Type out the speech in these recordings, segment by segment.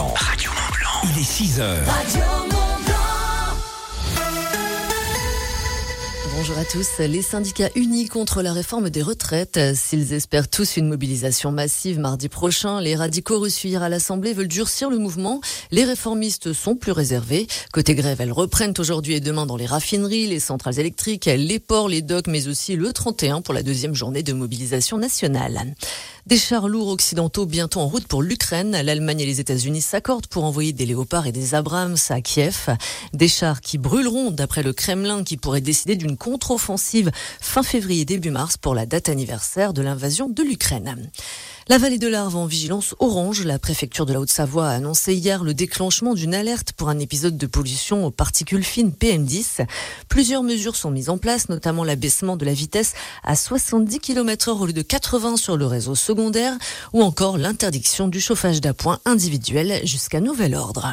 Radio Mont-Blanc. Il est 6h. Radio Mont-Blanc. Bonjour à tous. Les syndicats unis contre la réforme des retraites. S'ils espèrent tous une mobilisation massive mardi prochain, les radicaux reçus hier à l'Assemblée veulent durcir le mouvement. Les réformistes sont plus réservés. Côté grève, elles reprennent aujourd'hui et demain dans les raffineries, les centrales électriques, les ports, les docks, mais aussi le 31 pour la deuxième journée de mobilisation nationale. Des chars lourds occidentaux bientôt en route pour l'Ukraine. L'Allemagne et les États-Unis s'accordent pour envoyer des Léopards et des Abrams à Kiev. Des chars qui brûleront, d'après le Kremlin, qui pourrait décider d'une contre-offensive fin février, début mars pour la date anniversaire de l'invasion de l'Ukraine. La vallée de l'Arve en vigilance orange. La préfecture de la Haute-Savoie a annoncé hier le déclenchement d'une alerte pour un épisode de pollution aux particules fines PM10. Plusieurs mesures sont mises en place, notamment l'abaissement de la vitesse à 70 km/h au lieu de 80 sur le réseau secondaire, ou encore l'interdiction du chauffage d'appoint individuel jusqu'à nouvel ordre.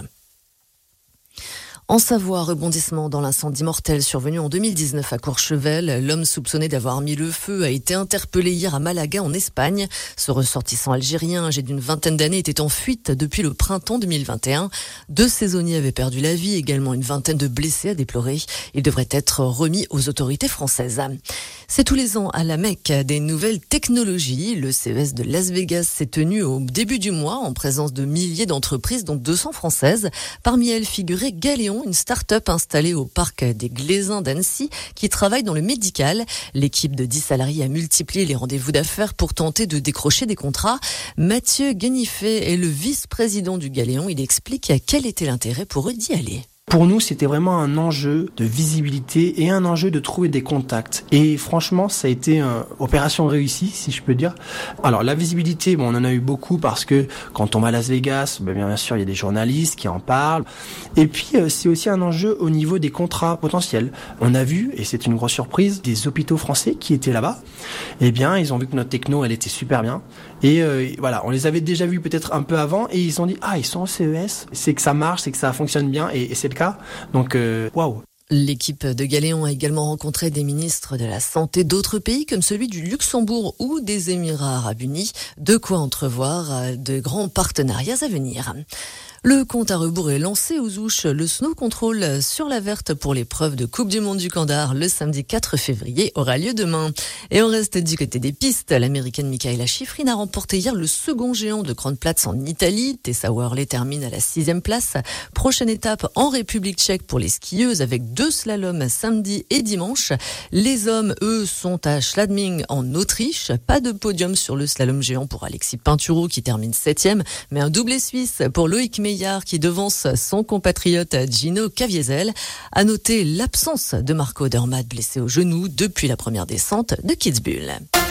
En Savoie, rebondissement dans l'incendie mortel survenu en 2019 à Courchevel. L'homme soupçonné d'avoir mis le feu a été interpellé hier à Malaga en Espagne. Ce ressortissant algérien, âgé d'une vingtaine d'années, était en fuite depuis le printemps 2021. 2 saisonniers avaient perdu la vie, également une vingtaine de blessés à déplorer. Il devrait être remis aux autorités françaises. C'est tous les ans à la Mecque des nouvelles technologies. Le CES de Las Vegas s'est tenu au début du mois en présence de milliers d'entreprises, dont 200 françaises. Parmi elles figurait Galéon, une start-up installée au parc des Glaisins d'Annecy qui travaille dans le médical. L'équipe de 10 salariés a multiplié les rendez-vous d'affaires pour tenter de décrocher des contrats. Mathieu Guénifet est le vice-président du Galéon. Il explique quel était l'intérêt pour eux d'y aller. Pour nous, c'était vraiment un enjeu de visibilité et un enjeu de trouver des contacts. Et franchement, ça a été une opération réussie, si je peux dire. Alors, la visibilité, on en a eu beaucoup parce que quand on va à Las Vegas, bien sûr, il y a des journalistes qui en parlent. Et puis, c'est aussi un enjeu au niveau des contrats potentiels. On a vu, et c'est une grosse surprise, des hôpitaux français qui étaient là-bas. Eh bien, ils ont vu que notre techno, elle était super bien. Et voilà, on les avait déjà vus peut-être un peu avant et ils ont dit « Ah, ils sont au CES, c'est que ça marche, c'est que ça fonctionne bien. » Et c'est le cas. Donc, waouh. L'équipe de Galéon a également rencontré des ministres de la Santé d'autres pays comme celui du Luxembourg ou des Émirats Arabes Unis. De quoi entrevoir de grands partenariats à venir. Le compte à rebours est lancé aux Ouches. Le snow control sur la verte pour l'épreuve de Coupe du Monde du Kandar le samedi 4 février aura lieu demain. Et on reste du côté des pistes. L'américaine Mikaela Shiffrin a remporté hier le second géant de Grande Platz en Italie. Tessa Worley termine à la 6e place. Prochaine étape en République tchèque pour les skieuses avec 2 slaloms samedi et dimanche. Les hommes, eux, sont à Schladming en Autriche. Pas de podium sur le slalom géant pour Alexis Pinturo qui termine 7e, mais un doublé suisse pour Loïc Meillard qui devance son compatriote Gino Caviezel. À noter l'absence de Marco Odermatt blessé au genou depuis la première descente de Kitzbühel.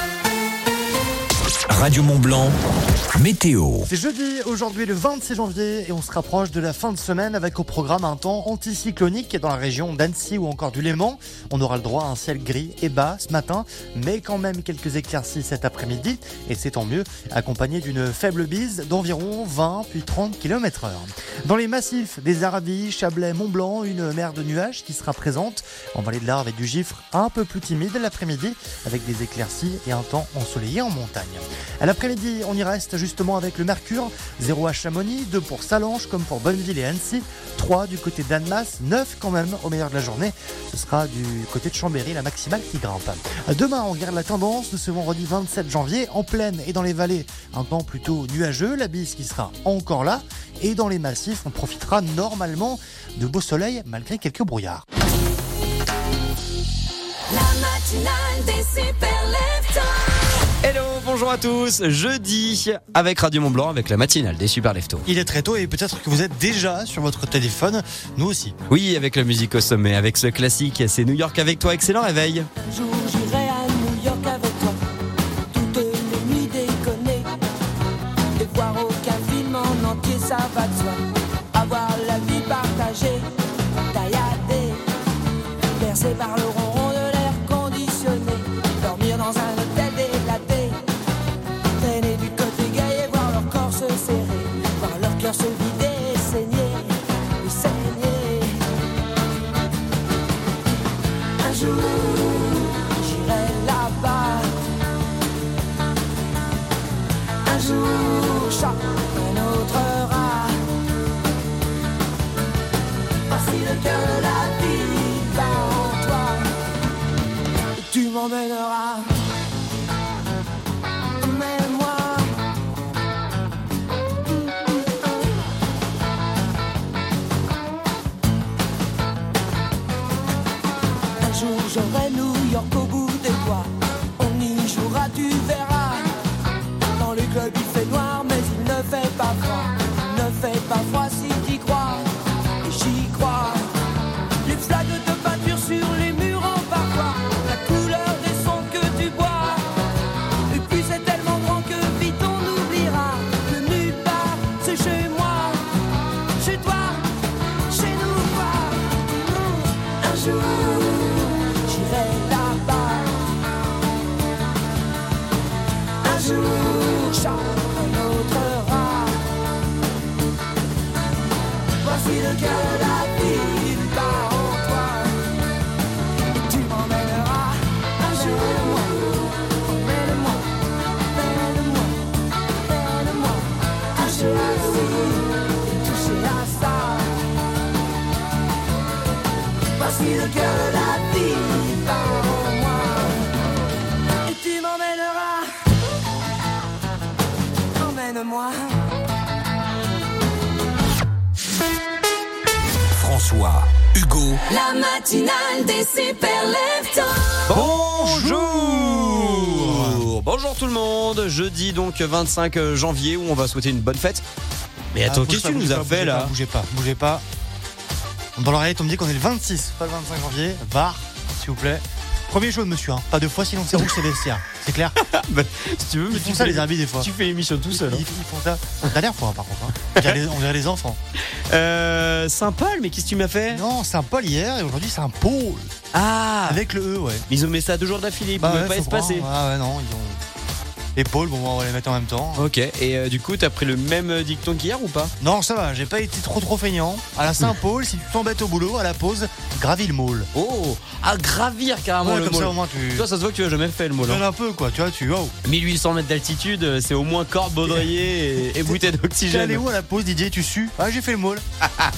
Radio Mont-Blanc, météo. C'est jeudi, aujourd'hui le 26 janvier et on se rapproche de la fin de semaine avec au programme un temps anticyclonique dans la région d'Annecy ou encore du Léman. On aura le droit à un ciel gris et bas ce matin, mais quand même quelques éclaircies cet après-midi et c'est tant mieux, accompagné d'une faible bise d'environ 20 puis 30 km/h. Dans les massifs des Aravis, Chablais, Mont-Blanc, une mer de nuages qui sera présente en vallée de l'Arve et du Gifre, un peu plus timide l'après-midi avec des éclaircies et un temps ensoleillé en montagne. À l'après-midi, on y reste justement avec le mercure, 0 à Chamonix, 2 pour Salanches comme pour Bonneville et Annecy, 3 du côté d'Annemasse, 9 quand même au meilleur de la journée. Ce sera du côté de Chambéry, la maximale qui grimpe. Demain, on regarde la tendance de ce vendredi 27 janvier, en plaine et dans les vallées, un temps plutôt nuageux, la bise qui sera encore là, et dans les massifs, on profitera normalement de beau soleil malgré quelques brouillards. La matinale des super leftos. Hello, bonjour à tous. Jeudi avec Radio Mont-Blanc avec la matinale des Super Leftos. Il est très tôt et peut-être que vous êtes déjà sur votre téléphone, nous aussi. Oui, avec la musique au sommet, avec ce classique, c'est New York avec toi. Excellent réveil. Un jour j'irai à New York avec toi, toutes les nuits déconner, et voir aucun film en entier, ça va de soi. Avoir la vie partagée, tailladée, bercée par le ronron de l'air conditionné, dormir dans un hôtel délaté, traîner du côté gay et voir leur corps se serrer, voir leur cœur se vider et saigner, et saigner. Un jour j'irai là-bas, un jour chacun notre rat, m'emmèneras. Emmène-moi. Un jour j'aurai New York au bout des doigts. On y jouera, tu verras. Dans le club il fait noir mais il ne fait pas froid. Il ne fait pas froid si t'y crois. Et j'y crois. Les flaques de peinture sur les murs en parfois. La couleur des sons que tu bois. Et puis c'est tellement grand que vite on oubliera que nulle part c'est chez moi. Chez toi, chez nous quoi. Un jour j'irai là-bas. Un jour chante un autre rat. Voici le cœur de la ville part en toi. Et tu m'emmèneras un jour. Emmène-moi, emmène-moi, emmène-moi. Toucher à ci, toucher à ça. Voici le cœur de la ville part en moi. Et tu m'emmèneras. Emmène-moi. François, Hugo, La matinale des super leftos. Bonjour. Bonjour tout le monde. Jeudi donc 25 janvier où on va souhaiter une bonne fête. Mais attends, qu'est-ce que tu nous as fait là? Bougez pas. Dans l'oreillette, on me dit qu'on est le 26, pas le 25 janvier. VAR, s'il vous plaît. Premier show de monsieur, hein. Pas deux fois, sinon c'est rouge, c'est vestiaire. C'est clair? Bah, si tu veux, mais Ils font ça les arbitres des fois. Tu fais l'émission tout seul. Ils font ça. La dernière fois, par contre. Hein. On dirait les enfants. Saint-Paul, mais qu'est-ce que tu m'as fait? Non, c'est un Paul hier et aujourd'hui c'est un Paul. Ah, Avec le E, ouais. mais ils ont mis ça 2 jours d'affilée, ils pouvaient pas faut espacer. croire. Ah ouais, non, ils ont. Et Paul, bon, on va les mettre en même temps. Ok, et du coup, t'as pris le même dicton qu'hier ou pas? Non, ça va, j'ai pas été trop feignant. À la Saint-Paul, si tu t'embêtes au boulot, à la pause, gravis le môle. Oh, à gravir carrément Ouais, le comme môle. ça au moins tu. Toi, ça se voit que tu as jamais fait le môle. Tu un peu quoi, tu vois, 1800 mètres d'altitude, c'est au moins corde, baudrier et bouteille T'es allé d'oxygène. où à la pause, Didier, tu sues? Ah, j'ai fait le môle.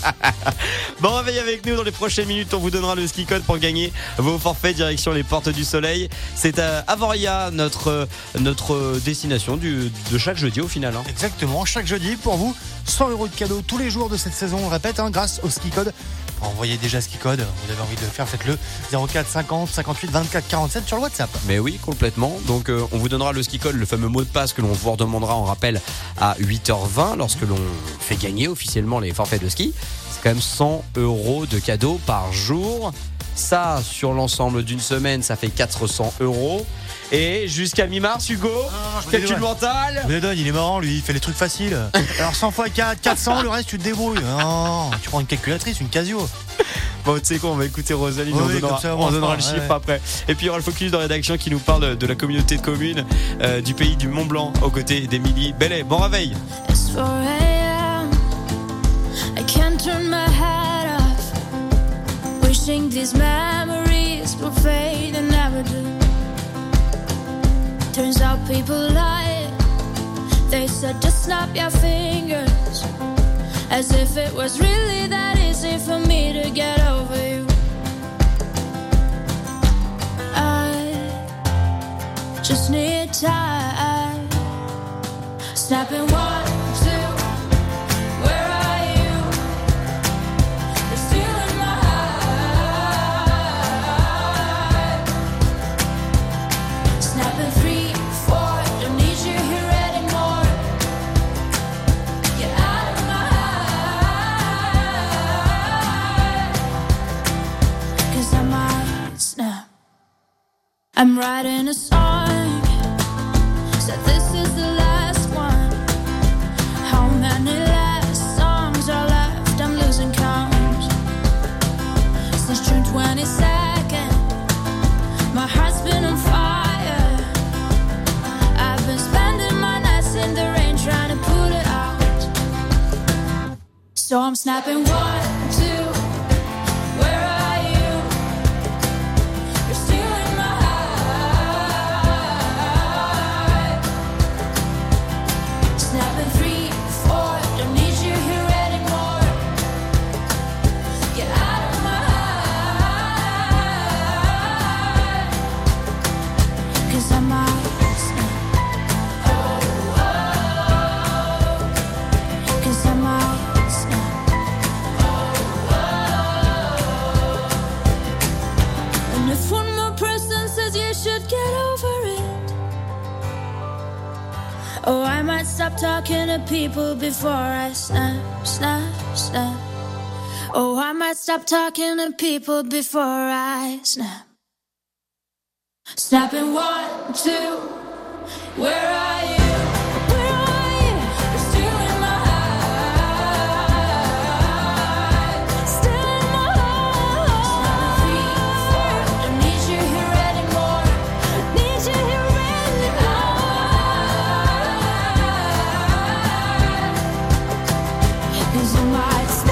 Bon, réveillez avec nous dans les prochaines minutes. On vous donnera le ski code pour gagner vos forfaits direction les Portes du Soleil. C'est à Avoria, notre destination de chaque jeudi au final. Hein. Exactement, chaque jeudi pour vous, 100 € de cadeaux tous les jours de cette saison, on le répète, hein, grâce au ski code. Envoyez déjà ski code, vous avez envie de le faire, faites-le 04 50 58 24 47 sur le WhatsApp. Mais oui, complètement. Donc on vous donnera le ski code, le fameux mot de passe que l'on vous redemandera en rappel à 8h20 lorsque l'on fait gagner officiellement les forfaits de ski. C'est quand même 100 € de cadeaux par jour. Ça, sur l'ensemble d'une semaine, ça fait 400 €. Et jusqu'à mi-mars, Hugo, calcul mental. Je vous les donne, il est marrant lui, il fait les trucs faciles. Alors 100 x 4, 400, le reste tu te débrouilles. Non, tu prends une calculatrice, une Casio. Bon, tu sais quoi, on va écouter Rosalie, Oui, on comme donnera, ça, on on donnera le fera, chiffre ouais. après. Et puis il y aura le focus de rédaction qui nous parle de la communauté de communes du pays du Mont Blanc aux côtés d'Émilie Bellet. Bon réveil. It's 4 a.m. I can't turn my head off. Wishing these memories will fade and never do. Turns out people lie. They said just snap your fingers, as if it was really that easy for me to get over you. I just need time. Snapping 1, 2. Where are you? You're still in my heart. Snapping 3, 4. Don't need you here anymore. Get out of my heart. 'Cause I might snap. I'm writing a song. Said this is the last one. How many last songs are left? I'm losing count. Since June 22nd, my heart's been on fire. I've been spending my nights in the rain trying to put it out. So I'm snapping 1, 2. Where are you? You're still in my heart. Snapping 3, 4. Don't need you here anymore. Get out of my heart. Oh, I might stop talking to people before I snap, snap, snap. Oh, I might stop talking to people before I snap. Snapping 1, 2, where are you? Where are you? You're still in my heart. Still in my heart. Snapping 3, 4, don't need you here anymore. Need you here anymore. 'Cause you might stay.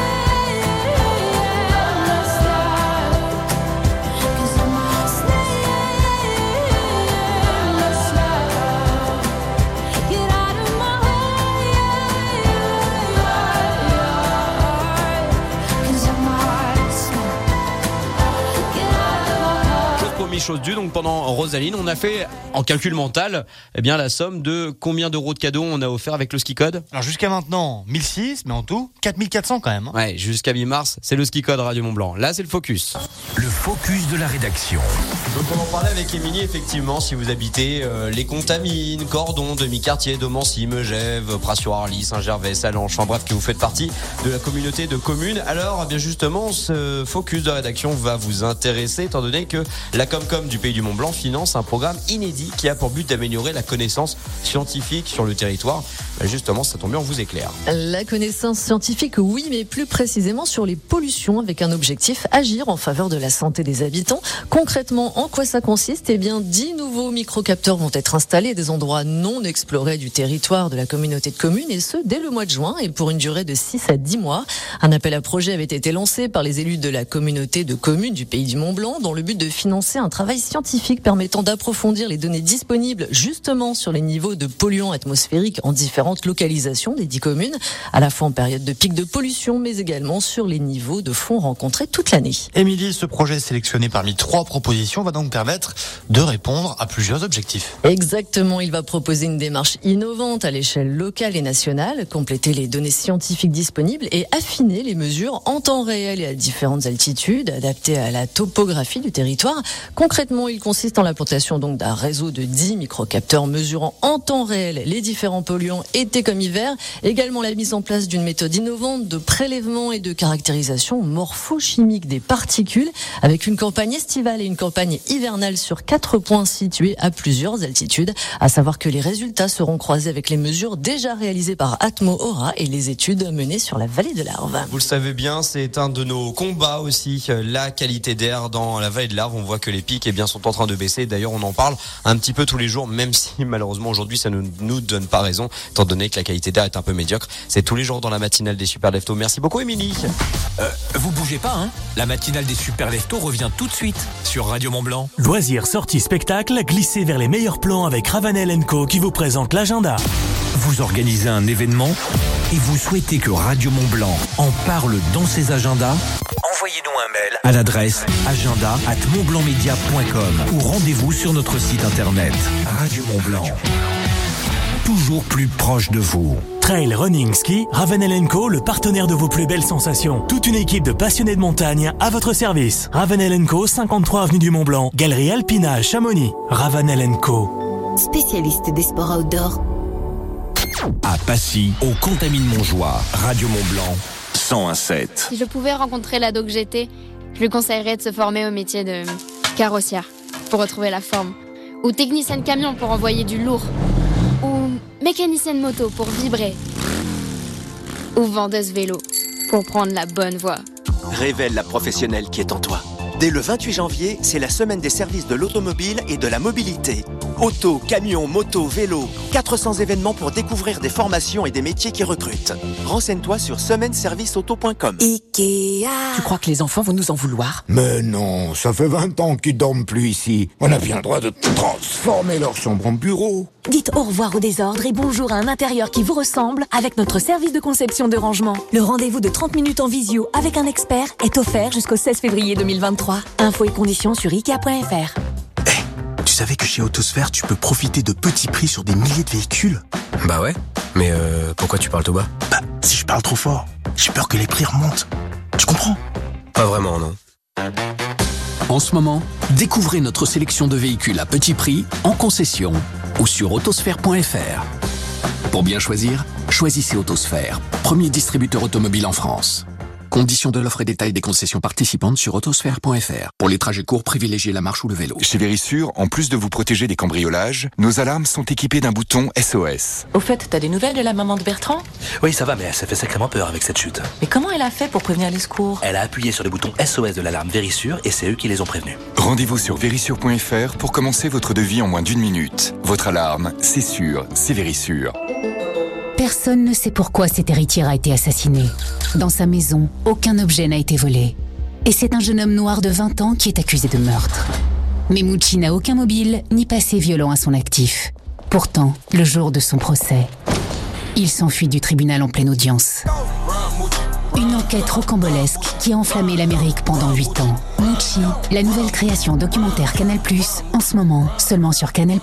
Chose due, donc pendant Rosaline, on a fait en calcul mental la somme de combien d'euros de cadeaux on a offert avec le ski code. Alors jusqu'à maintenant 1006, mais en tout 4400 quand même. Ouais, jusqu'à mi-mars, c'est le ski code Radio Mont-Blanc. Là, c'est le focus. Le focus de la rédaction. Donc on en parlait avec Émilie, effectivement, si vous habitez les Contamines, Cordon, Demi-Quartier, Domancy, Megève, Pras-sur-Arly, Saint-Gervais, Salanches, enfin bref, que vous faites partie de la communauté de communes, alors bien justement, ce focus de rédaction va vous intéresser, étant donné que la Comcom du Pays du Mont-Blanc finance un programme inédit qui a pour but d'améliorer la connaissance scientifique sur le territoire. Justement, ça tombe bien, on vous éclaire. La connaissance scientifique, oui, mais plus précisément sur les pollutions, avec un objectif, agir en faveur de la santé des habitants. Concrètement, en quoi ça consiste ? 10 nouveaux microcapteurs vont être installés à des endroits non explorés du territoire de la communauté de communes, et ce, dès le mois de juin, et pour une durée de 6 à 10 mois. Un appel à projet avait été lancé par les élus de la communauté de communes du Pays du Mont-Blanc, dans le but de financer un travail scientifique permettant d'approfondir les données disponibles justement sur les niveaux de polluants atmosphériques en différentes localisations des 10 communes, à la fois en période de pic de pollution, mais également sur les niveaux de fonds rencontrés toute l'année. Émilie, ce projet sélectionné parmi 3 propositions va donc permettre de répondre à plusieurs objectifs. Exactement, il va proposer une démarche innovante à l'échelle locale et nationale, compléter les données scientifiques disponibles et affiner les mesures en temps réel et à différentes altitudes, adaptées à la topographie du territoire. Concrètement, il consiste en l'implantation donc d'un réseau de 10 microcapteurs mesurant en temps réel les différents polluants été comme hiver. Également la mise en place d'une méthode innovante de prélèvement et de caractérisation morphochimique des particules, avec une campagne estivale et une campagne hivernale sur 4 points situés à plusieurs altitudes. À savoir que les résultats seront croisés avec les mesures déjà réalisées par Atmo Aura et les études menées sur la vallée de l'Arve. Vous le savez bien, c'est un de nos combats aussi, la qualité d'air dans la vallée de l'Arve. On voit que les pics sont en train de baisser. D'ailleurs, on en parle un petit peu tous les jours, même si malheureusement aujourd'hui ça ne nous donne pas raison, étant donné que la qualité d'air est un peu médiocre. C'est tous les jours dans la matinale des Super Leftos. Merci beaucoup, Émilie. Vous bougez pas, hein ? La matinale des Super Leftos revient tout de suite sur Radio Mont-Blanc. Loisirs, sorties, spectacles, glissez vers les meilleurs plans avec Ravanel & Co qui vous présente l'agenda. Vous organisez un événement et vous souhaitez que Radio Mont-Blanc en parle dans ses agendas ? Envoyez-nous un mail à l'adresse agenda@montblancmedia.com ou rendez-vous sur notre site internet. Radio Mont-Blanc, toujours plus proche de vous. Trail, running, ski, Ravanel & Co, le partenaire de vos plus belles sensations. Toute une équipe de passionnés de montagne à votre service. Ravanel & Co, 53 avenue du Mont-Blanc, Galerie Alpina, Chamonix. Ravanel & Co. Spécialiste des sports outdoor. À Passy, au Contamine-Montjoie, Radio Mont-Blanc, 101.7. Si je pouvais rencontrer l'ado que j'étais, je lui conseillerais de se former au métier de carrossière pour retrouver la forme, ou technicienne camion pour envoyer du lourd, ou mécanicienne moto pour vibrer, ou vendeuse vélo pour prendre la bonne voie. Révèle la professionnelle qui est en toi. Dès le 28 janvier, c'est la semaine des services de l'automobile et de la mobilité. Auto, camion, moto, vélo, 400 événements pour découvrir des formations et des métiers qui recrutent. Renseigne-toi sur semaineserviceauto.com. Ikea. Tu crois que les enfants vont nous en vouloir ? Mais non, ça fait 20 ans qu'ils dorment plus ici. On a bien le droit de transformer leur chambre en bureau. Dites au revoir au désordre et bonjour à un intérieur qui vous ressemble avec notre service de conception de rangement. Le rendez-vous de 30 minutes en visio avec un expert est offert jusqu'au 16 février 2023. Infos et conditions sur ikea.fr. Tu savais que chez Autosphère, tu peux profiter de petits prix sur des milliers de véhicules ? Bah ouais, mais pourquoi tu parles tout bas ? Bah, si je parle trop fort, j'ai peur que les prix remontent. Tu comprends ? Pas vraiment, non. En ce moment, découvrez notre sélection de véhicules à petit prix, en concession ou sur autosphère.fr. Pour bien choisir, choisissez Autosphère, premier distributeur automobile en France. Conditions de l'offre et détails des concessions participantes sur autosphère.fr. Pour les trajets courts, privilégiez la marche ou le vélo. Chez Vérissure, en plus de vous protéger des cambriolages, nos alarmes sont équipées d'un bouton SOS. Au fait, t'as des nouvelles de la maman de Bertrand? Oui, ça va, mais ça fait sacrément peur avec cette chute. Mais comment elle a fait pour prévenir les secours? Elle a appuyé sur le bouton SOS de l'alarme Vérissure et c'est eux qui les ont prévenus. Rendez-vous sur vérissure.fr pour commencer votre devis en moins d'1 minute. Votre alarme, c'est sûr, c'est Vérissure. Personne ne sait pourquoi cet héritier a été assassiné. Dans sa maison, aucun objet n'a été volé. Et c'est un jeune homme noir de 20 ans qui est accusé de meurtre. Mais Mucci n'a aucun mobile ni passé violent à son actif. Pourtant, le jour de son procès, il s'enfuit du tribunal en pleine audience. Une enquête rocambolesque qui a enflammé l'Amérique pendant 8 ans. Mucci, la nouvelle création documentaire Canal+, en ce moment, seulement sur Canal+.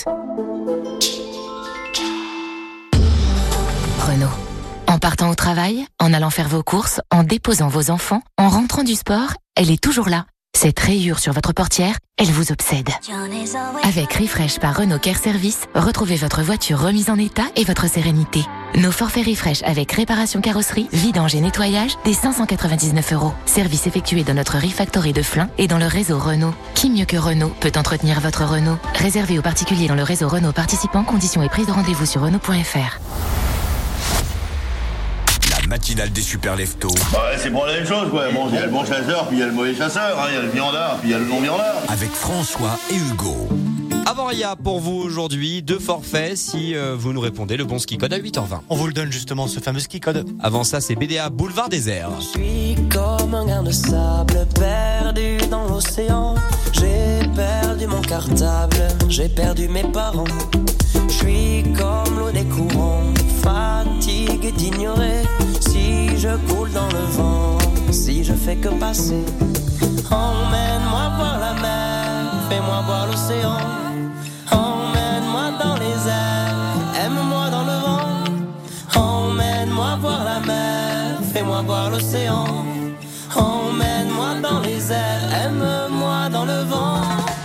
Renault. En partant au travail, en allant faire vos courses, en déposant vos enfants, en rentrant du sport, elle est toujours là. Cette rayure sur votre portière, elle vous obsède. Avec Refresh par Renault Care Service, retrouvez votre voiture remise en état et votre sérénité. Nos forfaits Refresh avec réparation carrosserie, vidange et nettoyage, dès 599 €. Service effectué dans notre Refactory de Flins et dans le réseau Renault. Qui mieux que Renault peut entretenir votre Renault? Réservé aux particuliers dans le réseau Renault participant, conditions et prise de rendez-vous sur Renault.fr. Matinale des super leftos. Ouais, c'est pour la même chose, quoi. Bon, il y a le bon chasseur, puis il y a le mauvais chasseur, hein. Il y a le viandard, puis il y a le non-viandard. Avec François et Hugo. Avaria pour vous aujourd'hui, 2 forfaits si vous nous répondez le bon ski code à 8h20. On vous le donne justement, ce fameux ski code. Avant ça, c'est BDA Boulevard Désert. Je suis comme un grain de sable perdu dans l'océan. J'ai perdu mon cartable, j'ai perdu mes parents. Je suis comme l'eau des courants, fatigué d'ignorer. Si je coule dans le vent, si je fais que passer. Emmène-moi voir la mer, fais-moi voir l'océan. Emmène-moi dans les airs, aime-moi dans le vent. Emmène-moi voir la mer, fais-moi voir l'océan. Emmène-moi dans les airs, aime-moi dans le vent.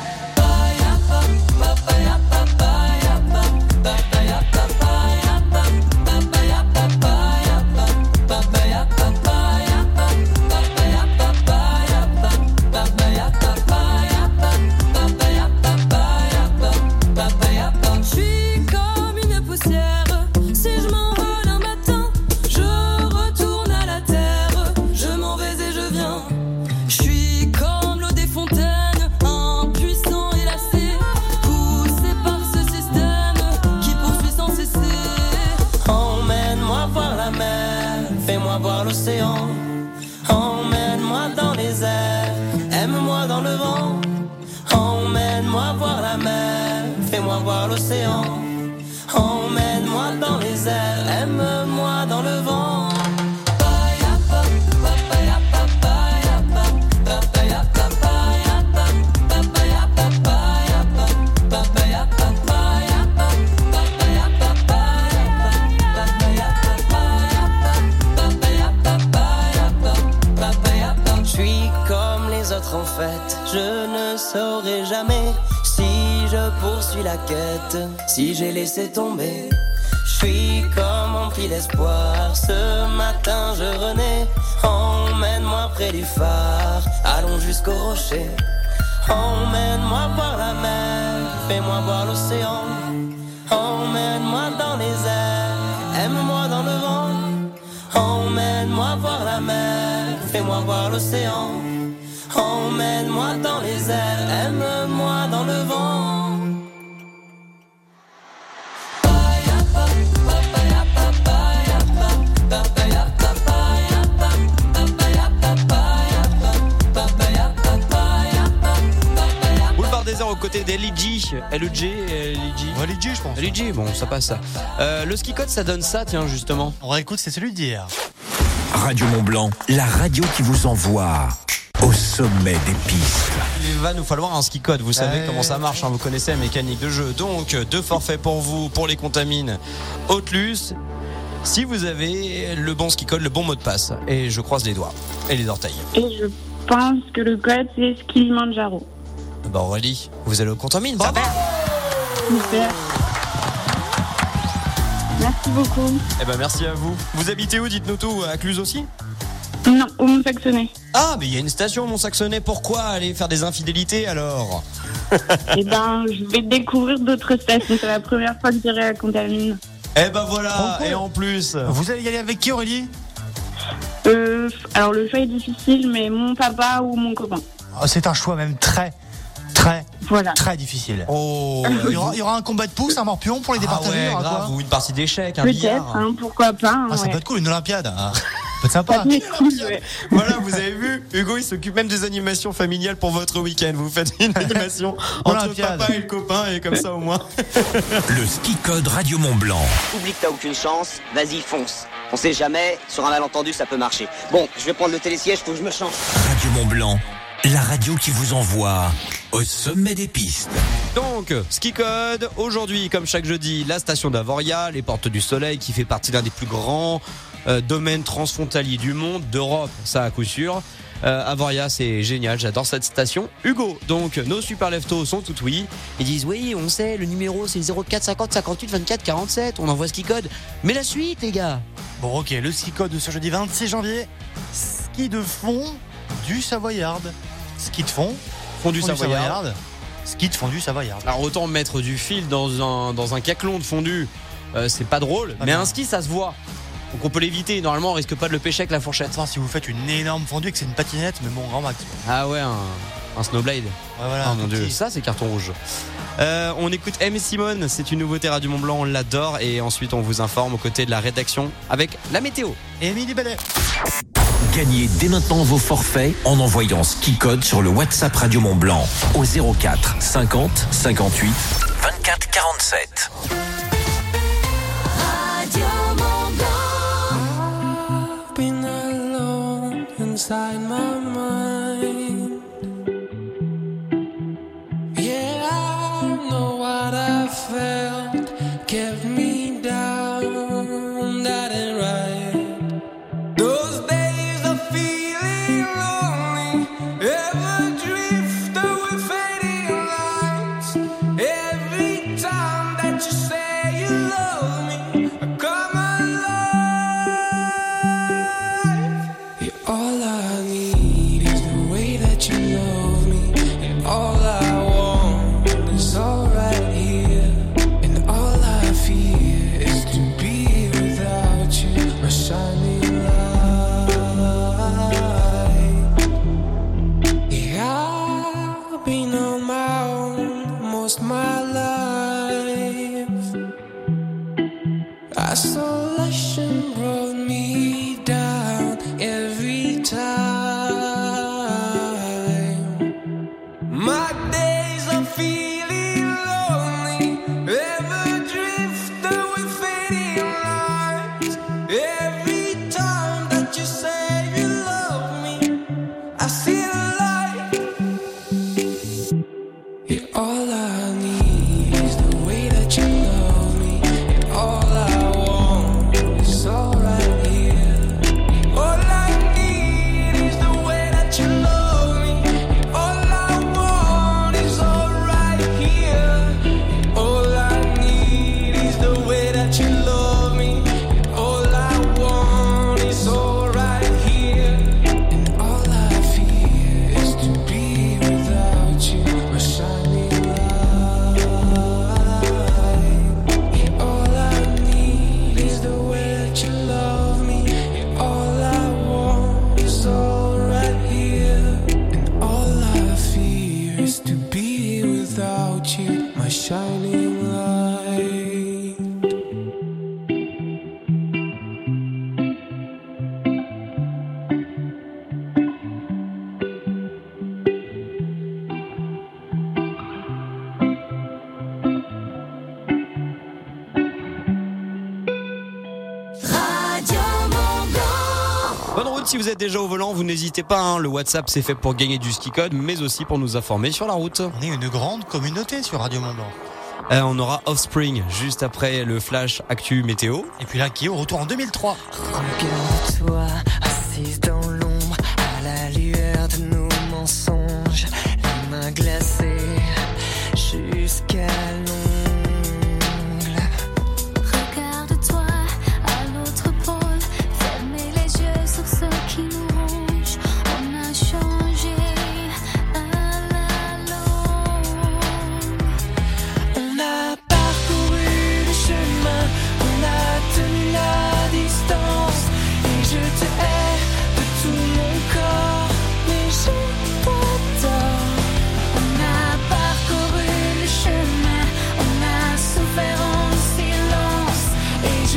Emmène-moi dans les airs, aime-moi dans le vent. Emmène-moi voir la mer, fais-moi voir l'océan. Emmène-moi dans les airs, aime-moi dans le vent. En fait, je ne saurai jamais si je poursuis la quête, si j'ai laissé tomber. Je suis comme empli d'espoir, ce matin je renais. Emmène-moi près du phare, allons jusqu'au rocher. Emmène-moi voir la mer, fais-moi voir l'océan. Emmène-moi dans les airs, aime-moi dans le vent. Emmène-moi voir la mer, fais-moi voir l'océan. Emmène-moi dans les airs, aime-moi dans le vent. Boulevard Désert aux côtés des LG. LG, je pense. LG, bon, ça passe ça. Le ski code, ça donne ça, tiens, justement. On réécoute, c'est celui d'hier. Radio Mont-Blanc, la radio qui vous envoie au sommet des pistes. Il va nous falloir un ski code, vous savez comment ça marche, hein, vous connaissez la mécanique de jeu. Donc, 2 forfaits pour vous, pour les contamines Hautelus. Si vous avez le bon ski code, le bon mot de passe, et je croise les doigts et les orteils. Et je pense que le code c'est Kilimanjaro. Bah Aurélie, vous allez aux contamines, bravo. Super. Merci beaucoup. Eh ben merci à vous. Vous habitez où, dites-nous tout, à Cluse aussi? Non, au Mont-Saxonnet. Ah, mais il y a une station au Mont-Saxonnet, pourquoi aller faire des infidélités alors? Eh ben, je vais découvrir d'autres stations. C'est la première fois que j'irai à Contamine. Eh ben voilà, et en plus... Vous allez y aller avec qui, Aurélie? Alors le choix est difficile, mais mon papa ou mon copain. C'est un choix même très difficile. Oh, il y aura un combat de pouces, un morpion pour les départager. Ouais, grave, ou une partie d'échecs, un Peut-être, billard. pourquoi pas. Ça peut être cool, une Olympiade. Ça peut être sympa. Voilà, vous avez vu, Hugo il s'occupe même des animations familiales pour votre week-end. Vous faites une animation entre papa et le copain, et comme ça au moins. Le ski code Radio Mont Blanc. Oublie que t'as aucune chance, vas-y fonce. On sait jamais, sur un malentendu ça peut marcher. Bon, je vais prendre le télésiège, faut que je me change. Radio Mont Blanc, la radio qui vous envoie au sommet des pistes. Donc, Ski Code, aujourd'hui, comme chaque jeudi, la station d'Avoria, les Portes du Soleil, qui fait partie d'un des plus grands domaines transfrontaliers du monde, d'Europe, ça à coup sûr. Avoria, c'est génial, j'adore cette station. Hugo, donc nos super leftos sont tout oui. Ils disent oui, on sait, le numéro c'est 04 50 58 24 47. On envoie Ski Code. Mais la suite, les gars. Bon, ok, le Ski Code de ce jeudi 26 janvier. Ski de fond du Savoyard. Ski de fond du Savoyard. Ski de fondu Savoyard. Alors autant mettre du fil dans un caclon de fondu, c'est pas drôle, mais un ski ça se voit. Donc on peut l'éviter, normalement on risque pas de le pêcher avec la fourchette. Attends, si vous faites une énorme fondue et que c'est une patinette, mais bon, grand max. Ah ouais, un snowblade. Ouais, voilà, oh mon dieu, ça c'est carton rouge. On écoute M. Simone, c'est une nouveauté Radio Mont Blanc, on l'adore. Et ensuite on vous informe aux côtés de la rédaction avec la météo. Et Émilie Bellet. Gagnez dès maintenant vos forfaits en envoyant Ski Code sur le WhatsApp Radio Mont Blanc au 04 50 58 24 47. Radio Mont Blanc. I've been alone inside my mind. Yeah, I know what I felt kept me down. That ain't right. Those days of feeling lonely, ever drift away fading lights. Every time that you say you love me, I come alive. Yeah, all I need is the way that you love me, and all I want is all right here, and all I fear is to be without you, my shining light. Yeah, I've been on my own most my life. Isolation brought me down every time. My days of feeling lonely, ever drift away fading lights. Every time that you say you love me, I see the light. Yeah, all I need is the way that you love me, and all I want is all right here. All I need is the way that you love me, and all I want is all right here. All I need is the way that you love me, and all I want is all right here. And all I fear is to be without you, my shining light. And all I need is the way that you love me, and all I want is all right here. And all I fear is to be without you, my shining light. Radio Mont Blanc. Bonne route si vous êtes déjà au volant, vous n'hésitez pas, hein. Le WhatsApp c'est fait pour gagner du Ski Code, mais aussi pour nous informer sur la route. On est une grande communauté sur Radio Mont Blanc. On aura Offspring juste après le flash actu météo. Et puis là, qui est au retour en 2003. Regarde-toi, assise dans l'ombre, à la lueur de nos mensonges, les mains glacées jusqu'à l'ongle. Regarde-toi,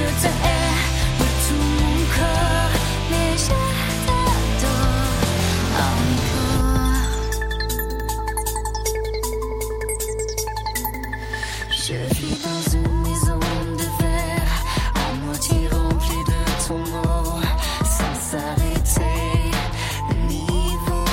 je te hais de tout mon corps, mais je t'adore encore. Je vis dans une maison de verre, à moitié remplie de ton nom, sans s'arrêter, niveau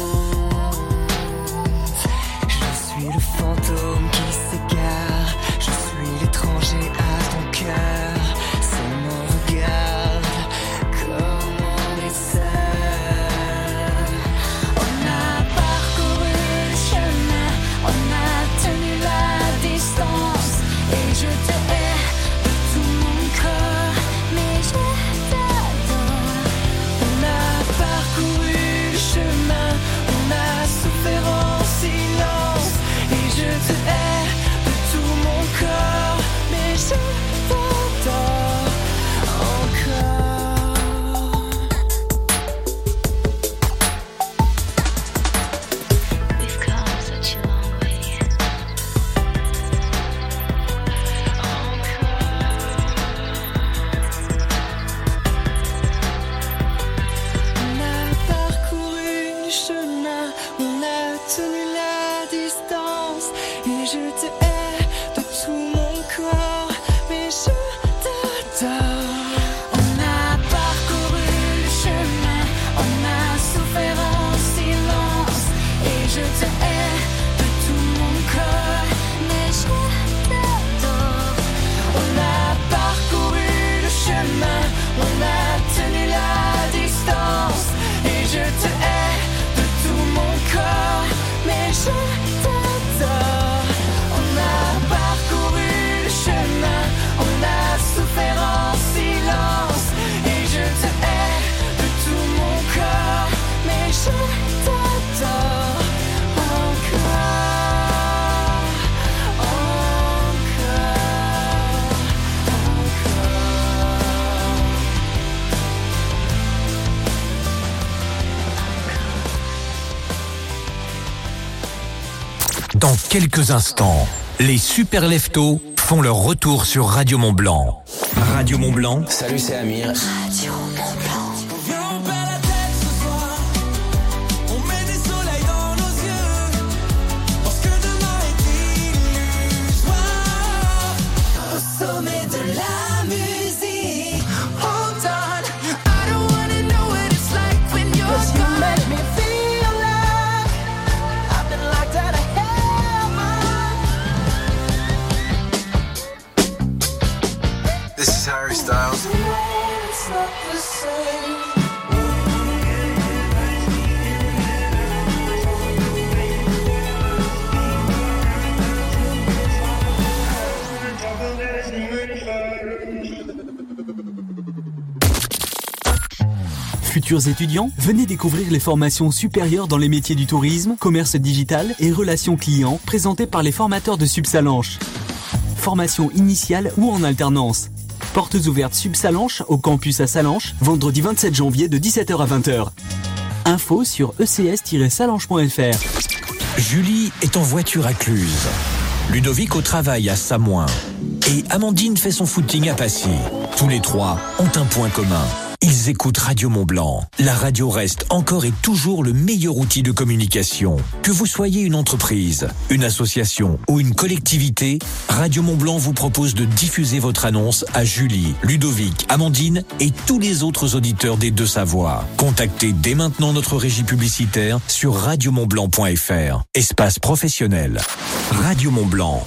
monte. Je suis le fantôme qui s'égare, je suis l'étranger à ton cœur. C'est mon regard, comme on est seul. On a parcouru le chemin, on a tenu la distance, et je te hais de tout mon corps, mais je t'adore. On a parcouru le chemin, on a souffert en silence, et je te hais de tout mon corps, mais je t'adore encore. We've come such a long way. On a parcouru le chemin, on a tenu la distance, et je te hais de tout mon corps, mais je t'adore. On a parcouru le chemin, on a souffert en silence, et je te hais de tout mon corps, mais je t'adore. On a parcouru le chemin, on a tenu la distance, et je te hais de tout mon corps, mais je t'adore. On a parcouru le chemin, on a souffert en silence, et je te hais de tout mon corps, mais je t'adore encore, encore, Dans quelques instants, les Super Leftos font leur retour sur Radio Mont Blanc. Radio Mont Blanc, Salut, c'est Amir. Radio Mont Blanc. On met des soleils dans nos yeux, parce que demain est illusoire. Au sommet de la musique, hold on, I don't wanna know what it's like when you're gone. 'Cause you make me feel like I've been locked out of heaven. This is Harry Styles. It's not the same. Futurs étudiants, venez découvrir les formations supérieures dans les métiers du tourisme, commerce digital et relations clients présentées par les formateurs de Subsalanche. Formation initiale ou en alternance. Portes ouvertes Subsalanche au campus à Salanches, vendredi 27 janvier de 17h à 20h. Info sur ecs-salanche.fr. Julie est en voiture à Cluse. Ludovic au travail à Samoin. Et Amandine fait son footing à Passy. Tous les trois ont un point commun. Ils écoutent Radio Mont Blanc. La radio reste encore et toujours le meilleur outil de communication. Que vous soyez une entreprise, une association ou une collectivité, Radio Mont Blanc vous propose de diffuser votre annonce à Julie, Ludovic, Amandine et tous les autres auditeurs des Deux Savoies. Contactez dès maintenant notre régie publicitaire sur radiomontblanc.fr. Espace professionnel. Radio Mont Blanc.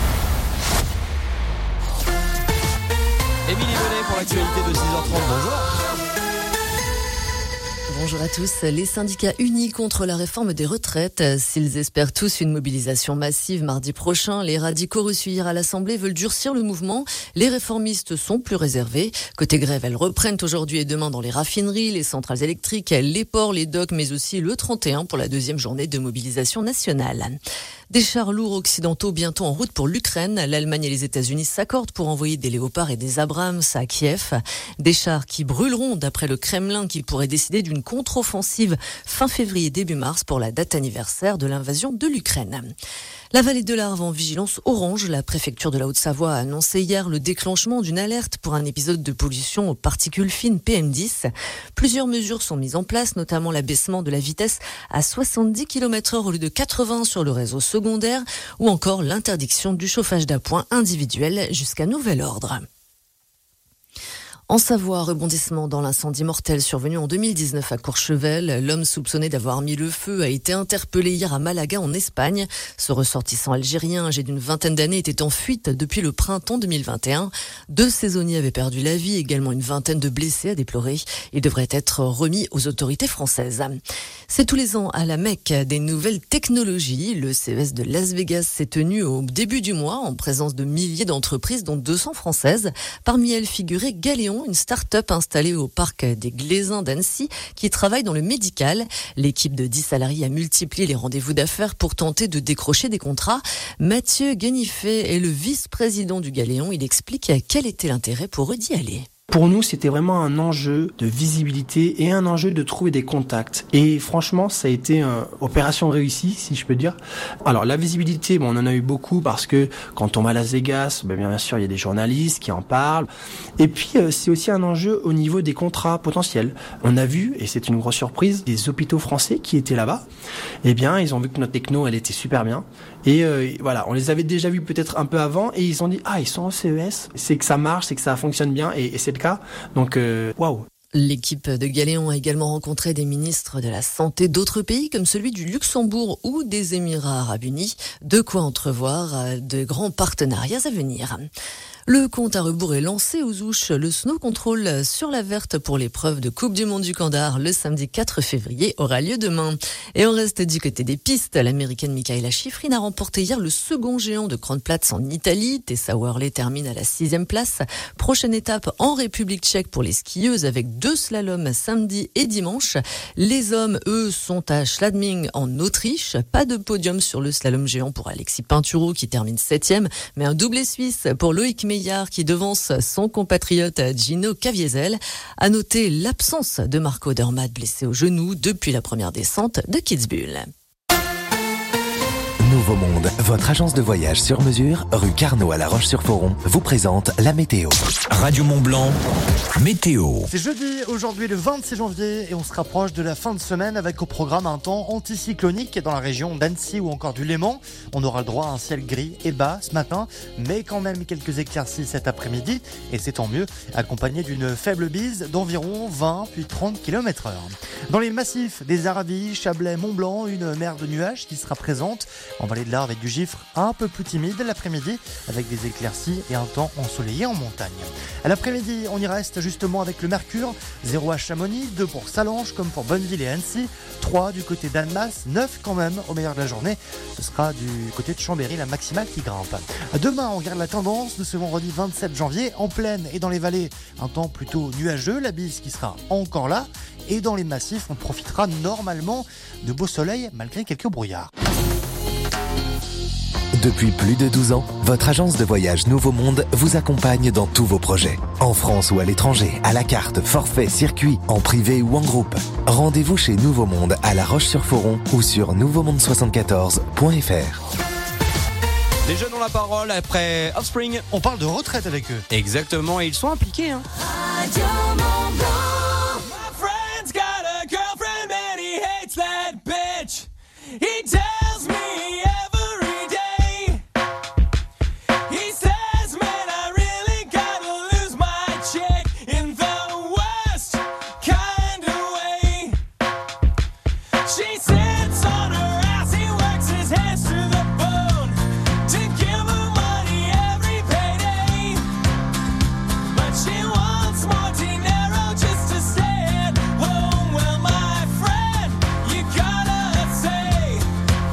Émilie Bonnet pour l'actualité de 6h30. Bonjour. Bonjour à tous. Les syndicats unis contre la réforme des retraites. S'ils espèrent tous une mobilisation massive mardi prochain, les radicaux reçus hier à l'Assemblée veulent durcir le mouvement. Les réformistes sont plus réservés. Côté grève, elles reprennent aujourd'hui et demain dans les raffineries, les centrales électriques, les ports, les docks, mais aussi le 31 pour la deuxième journée de mobilisation nationale. Des chars lourds occidentaux bientôt en route pour l'Ukraine. L'Allemagne et les États-Unis s'accordent pour envoyer des Léopards et des Abrams à Kiev. Des chars qui brûleront d'après le Kremlin, qui pourrait décider d'une contre-offensive fin février, début mars pour la date anniversaire de l'invasion de l'Ukraine. La vallée de l'Arve en vigilance orange. La préfecture de la Haute-Savoie a annoncé hier le déclenchement d'une alerte pour un épisode de pollution aux particules fines PM10. Plusieurs mesures sont mises en place, notamment l'abaissement de la vitesse à 70 km/h au lieu de 80 sur le réseau secondaire ou encore l'interdiction du chauffage d'appoint individuel jusqu'à nouvel ordre. En Savoie, rebondissement dans l'incendie mortel survenu en 2019 à Courchevel. L'homme soupçonné d'avoir mis le feu a été interpellé hier à Malaga en Espagne. Ce ressortissant algérien âgé d'une vingtaine d'années était en fuite depuis le printemps 2021. 2 saisonniers avaient perdu la vie, également une vingtaine de blessés à déplorer. Il devrait être remis aux autorités françaises. C'est tous les ans à la Mecque des nouvelles technologies. Le CES de Las Vegas s'est tenu au début du mois en présence de milliers d'entreprises, dont 200 françaises. Parmi elles figurait Galéon, une start-up installée au parc des Glaisins d'Annecy qui travaille dans le médical. L'équipe de 10 salariés a multiplié les rendez-vous d'affaires pour tenter de décrocher des contrats. Mathieu Guénifet est le vice-président du Galéon. Il explique quel était l'intérêt pour eux d'y aller. Pour nous, c'était vraiment un enjeu de visibilité et un enjeu de trouver des contacts. Et franchement, ça a été une opération réussie, si je peux dire. Alors, la visibilité, on en a eu beaucoup parce que quand on va à Las Vegas, bien sûr, il y a des journalistes qui en parlent. Et puis, c'est aussi un enjeu au niveau des contrats potentiels. On a vu, et c'est une grosse surprise, des hôpitaux français qui étaient là-bas. Eh bien, ils ont vu que notre techno, elle était super bien. Et voilà, on les avait déjà vus peut-être un peu avant et ils ont dit « Ah, ils sont au CES, c'est que ça marche, c'est que ça fonctionne bien. » Et c'est le cas. Donc, waouh. L'équipe de Galéon a également rencontré des ministres de la Santé d'autres pays comme celui du Luxembourg ou des Émirats Arabes Unis. De quoi entrevoir de grands partenariats à venir. Le compte à rebours est lancé aux Ouches. Le Snow Control sur la verte pour l'épreuve de Coupe du Monde du Kandar le samedi 4 février aura lieu demain. Et on reste du côté des pistes. L'américaine Mikaela Shiffrin a remporté hier le second géant de Kranjplatz en Italie. Tessa Worley termine à la 6e place. Prochaine étape en République tchèque pour les skieuses avec 2 slaloms samedi et dimanche. Les hommes, eux, sont à Schladming en Autriche. Pas de podium sur le slalom géant pour Alexis Pinturo qui termine 7e, mais un doublé suisse pour Loïc Meillard qui devance son compatriote Gino Caviezel. À noter l'absence de Marco Odermatt blessé au genou depuis la première descente de Kitzbühel. Nouveau Monde, votre agence de voyage sur mesure, rue Carnot à La Roche-sur-Foron, vous présente la météo. Radio Mont-Blanc, météo. C'est jeudi, aujourd'hui le 26 janvier, et on se rapproche de la fin de semaine avec au programme un temps anticyclonique dans la région d'Annecy ou encore du Léman. On aura le droit à un ciel gris et bas ce matin, mais quand même quelques éclaircies cet après-midi, et c'est tant mieux, accompagné d'une faible bise d'environ 20 puis 30 km/h. Dans les massifs des Aravis, Chablais, Mont-Blanc, une mer de nuages qui sera présente. En vallée de l'Arve avec du gifre un peu plus timide l'après-midi avec des éclaircies et un temps ensoleillé en montagne. À l'après-midi, on y reste justement avec le mercure. 0 à Chamonix, 2 pour Salange comme pour Bonneville et Annecy, 3 du côté d'Annemasse, 9 quand même au meilleur de la journée. Ce sera du côté de Chambéry la maximale qui grimpe. Demain, on regarde la tendance de ce vendredi 27 janvier. En plaine et dans les vallées, un temps plutôt nuageux, la bise qui sera encore là. Et dans les massifs, on profitera normalement de beau soleil malgré quelques brouillards. Depuis plus de 12 ans, votre agence de voyage Nouveau Monde vous accompagne dans tous vos projets. En France ou à l'étranger, à la carte, forfait, circuit, en privé ou en groupe. Rendez-vous chez Nouveau Monde à La Roche-sur-Foron ou sur nouveaumonde74.fr. Les jeunes ont la parole après Offspring. On parle de retraite avec eux. Exactement, et ils sont impliqués. Radio Mont-Blanc. My friend's got a girlfriend and he hates that bitch. He tells me every day. He says, man, I really gotta lose my chick in the worst kind of way. She sits on her ass, he works his hands to the bone to give her money every payday. But she wants more dinero just to stay at home. Well, my friend, you gotta say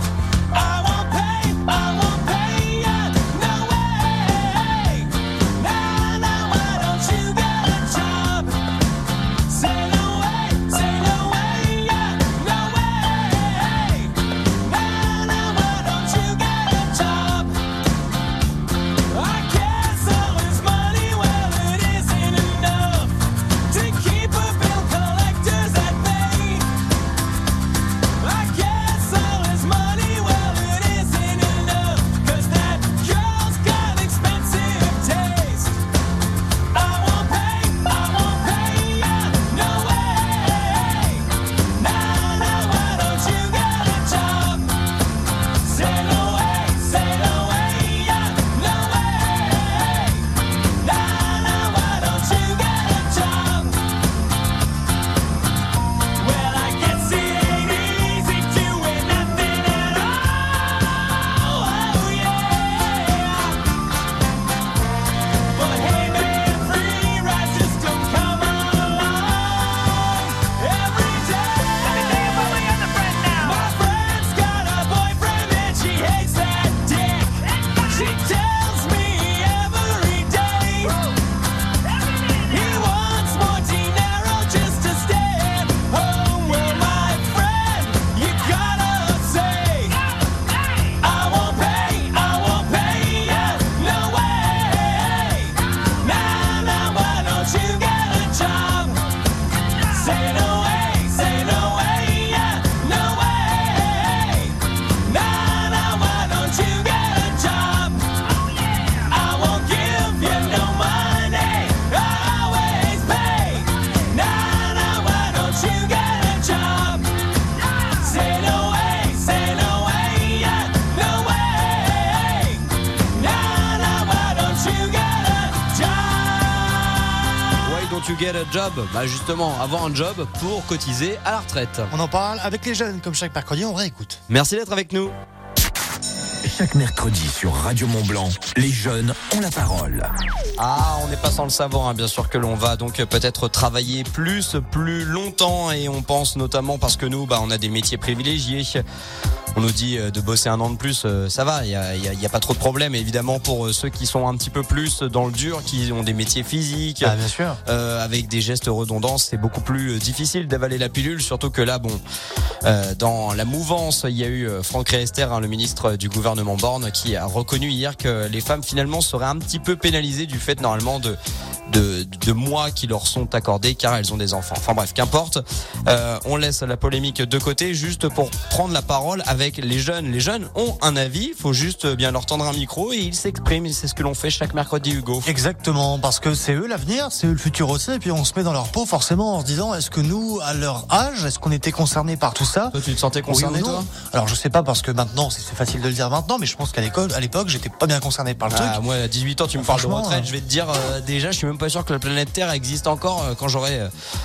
to get a job? Bah justement, avoir un job pour cotiser à la retraite. On en parle avec les jeunes, comme chaque mercredi, on réécoute. Merci d'être avec nous. Chaque mercredi sur Radio Mont-Blanc, les jeunes ont la parole. Ah, on n'est pas sans le savoir, bien sûr que l'on va donc peut-être travailler plus longtemps, et on pense notamment parce que nous, on a des métiers privilégiés. On nous dit de bosser un an de plus, ça va, il y a pas trop de problèmes. Évidemment, pour ceux qui sont un petit peu plus dans le dur, qui ont des métiers physiques, bien sûr. avec des gestes redondants, c'est beaucoup plus difficile d'avaler la pilule. Surtout que là, dans la mouvance, il y a eu Franck Riester, le ministre du gouvernement Borne, qui a reconnu hier que les femmes finalement seraient un petit peu pénalisées du fait normalement de mois qui leur sont accordés car elles ont des enfants. Enfin bref, qu'importe. On laisse la polémique de côté, juste pour prendre la parole avec les jeunes. Les jeunes ont un avis, il faut juste bien leur tendre un micro et ils s'expriment, et c'est ce que l'on fait chaque mercredi, Hugo. Exactement, parce que c'est eux l'avenir, c'est eux le futur aussi, et puis on se met dans leur peau forcément en se disant, est-ce que nous, à leur âge, est-ce qu'on était concernés par tout ça? Toi, tu te sentais concerné, toi? Alors je sais pas, parce que maintenant, c'est facile de le dire maintenant, mais je pense qu'à l'époque, j'étais pas bien concerné par le truc. Moi, à 18 ans, tu me parles de retraite, je vais te dire, déjà, je suis même pas sûr que la planète Terre existe encore quand j'aurai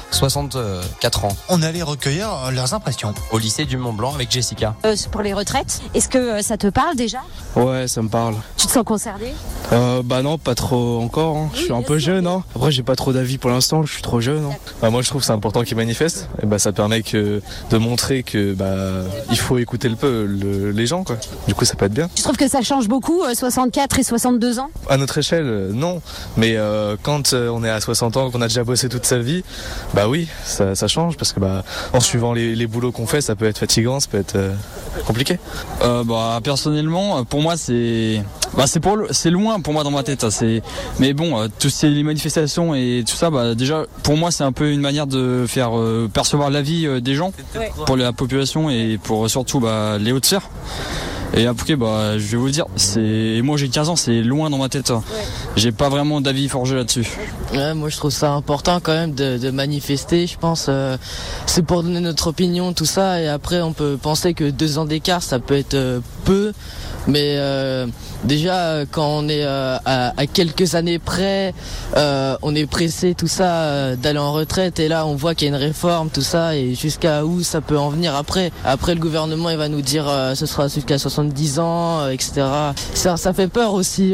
64 ans. On allait recueillir leurs impressions. Au lycée du Mont-Blanc avec Jessica. Pour les retraites, est-ce que ça te parle déjà? Ouais, ça me parle. Tu te sens concerné? Non, pas trop encore. Je suis un peu jeune. Après, j'ai pas trop d'avis pour l'instant. Je suis trop jeune. Moi, je trouve que c'est important qu'ils manifestent. Et ça permet de montrer que il faut écouter les gens, quoi. Du coup, ça peut être bien. Tu trouves que ça change beaucoup, 64 et 62 ans? À notre échelle, non. Mais quand on est à 60 ans, qu'on a déjà bossé toute sa vie, oui, ça change parce que en suivant les boulots qu'on fait, ça peut être fatigant, ça peut être compliqué. Personnellement, pour moi, c'est loin pour moi dans ma tête. Mais bon, toutes ces manifestations et tout ça, déjà, pour moi, c'est un peu une manière de faire percevoir l'avis des gens pour la population et pour surtout les hautes sphères. Et après, je vais vous le dire, moi j'ai 15 ans, c'est loin dans ma tête. J'ai pas vraiment d'avis forgé là-dessus. Ouais, moi je trouve ça important quand même de manifester, je pense. C'est pour donner notre opinion, tout ça. Et après, on peut penser que 2 ans d'écart, ça peut être peu. Mais déjà, quand on est à quelques années près, on est pressé, tout ça, d'aller en retraite. Et là, on voit qu'il y a une réforme, tout ça. Et jusqu'à où ça peut en venir après. Après, le gouvernement, il va nous dire ce sera jusqu'à 70 ans, etc. Ça fait peur aussi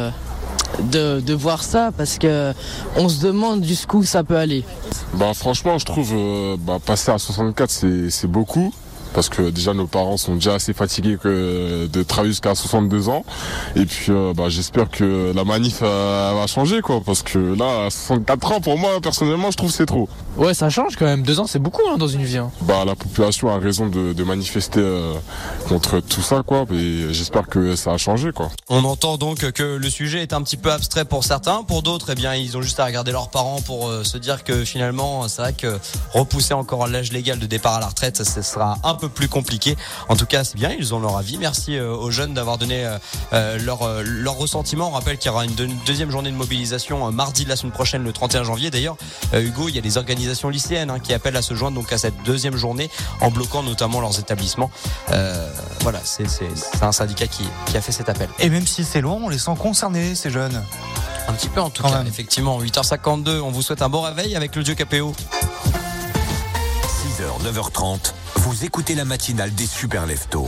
de voir ça, parce que on se demande jusqu'où ça peut aller. Franchement, je trouve passer à 64, c'est beaucoup. Parce que déjà nos parents sont déjà assez fatigués de travailler jusqu'à 62 ans. Et puis j'espère que la manif va changer, quoi. Parce que là, à 64 ans, pour moi, personnellement, je trouve que c'est trop. Ouais, ça change quand même. 2 ans, c'est beaucoup dans une vie. La population a raison de manifester contre tout ça, quoi. Et j'espère que ça a changé, quoi. On entend donc que le sujet est un petit peu abstrait pour certains. Pour d'autres, ils ont juste à regarder leurs parents pour se dire que finalement, c'est vrai que repousser encore l'âge légal de départ à la retraite, ce sera un peu plus compliqué. En tout cas, c'est bien, ils ont leur avis. Merci aux jeunes d'avoir donné leur ressentiment. On rappelle qu'il y aura une deuxième journée de mobilisation mardi de la semaine prochaine, le 31 janvier. D'ailleurs, Hugo, il y a des organisations lycéennes qui appellent à se joindre donc à cette deuxième journée en bloquant notamment leurs établissements. C'est un syndicat qui a fait cet appel. Et même si c'est loin, on les sent concernés, ces jeunes. Un petit peu en tout cas, effectivement. 8h52, on vous souhaite un bon réveil avec le Dieu KPO. 6h, 9h30, vous écoutez la matinale des Super Leftos.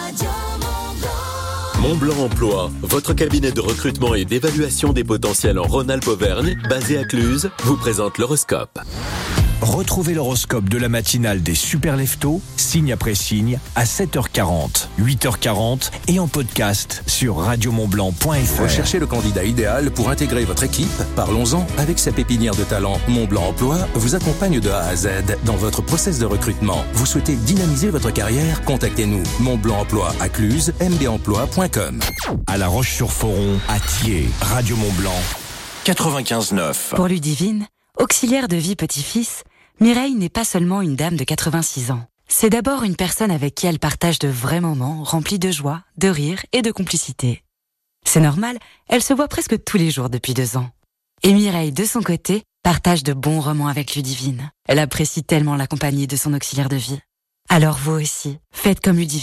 Mont-Blanc Emploi, votre cabinet de recrutement et d'évaluation des potentiels en Rhône-Alpes-Auvergne, basé à Cluses, vous présente l'horoscope. Retrouvez l'horoscope de la matinale des Super Leftos, signe après signe, à 7h40, 8h40 et en podcast sur radiomontblanc.fr. Recherchez le candidat idéal pour intégrer votre équipe? Parlons-en. Avec sa pépinière de talent, Mont-Blanc Emploi vous accompagne de A à Z dans votre process de recrutement. Vous souhaitez dynamiser votre carrière? Contactez-nous. Mont-Blanc Emploi à Cluses, mbemploi.com. À La Roche-sur-Foron, à Thiers, Radio Mont-Blanc, 95.9. Pour Ludivine, auxiliaire de vie petit-fils, Mireille n'est pas seulement une dame de 86 ans. C'est d'abord une personne avec qui elle partage de vrais moments remplis de joie, de rire et de complicité. C'est normal, elle se voit presque tous les jours depuis 2 ans. Et Mireille, de son côté, partage de bons moments avec Ludivine. Elle apprécie tellement la compagnie de son auxiliaire de vie. Alors vous aussi, faites comme Ludivine.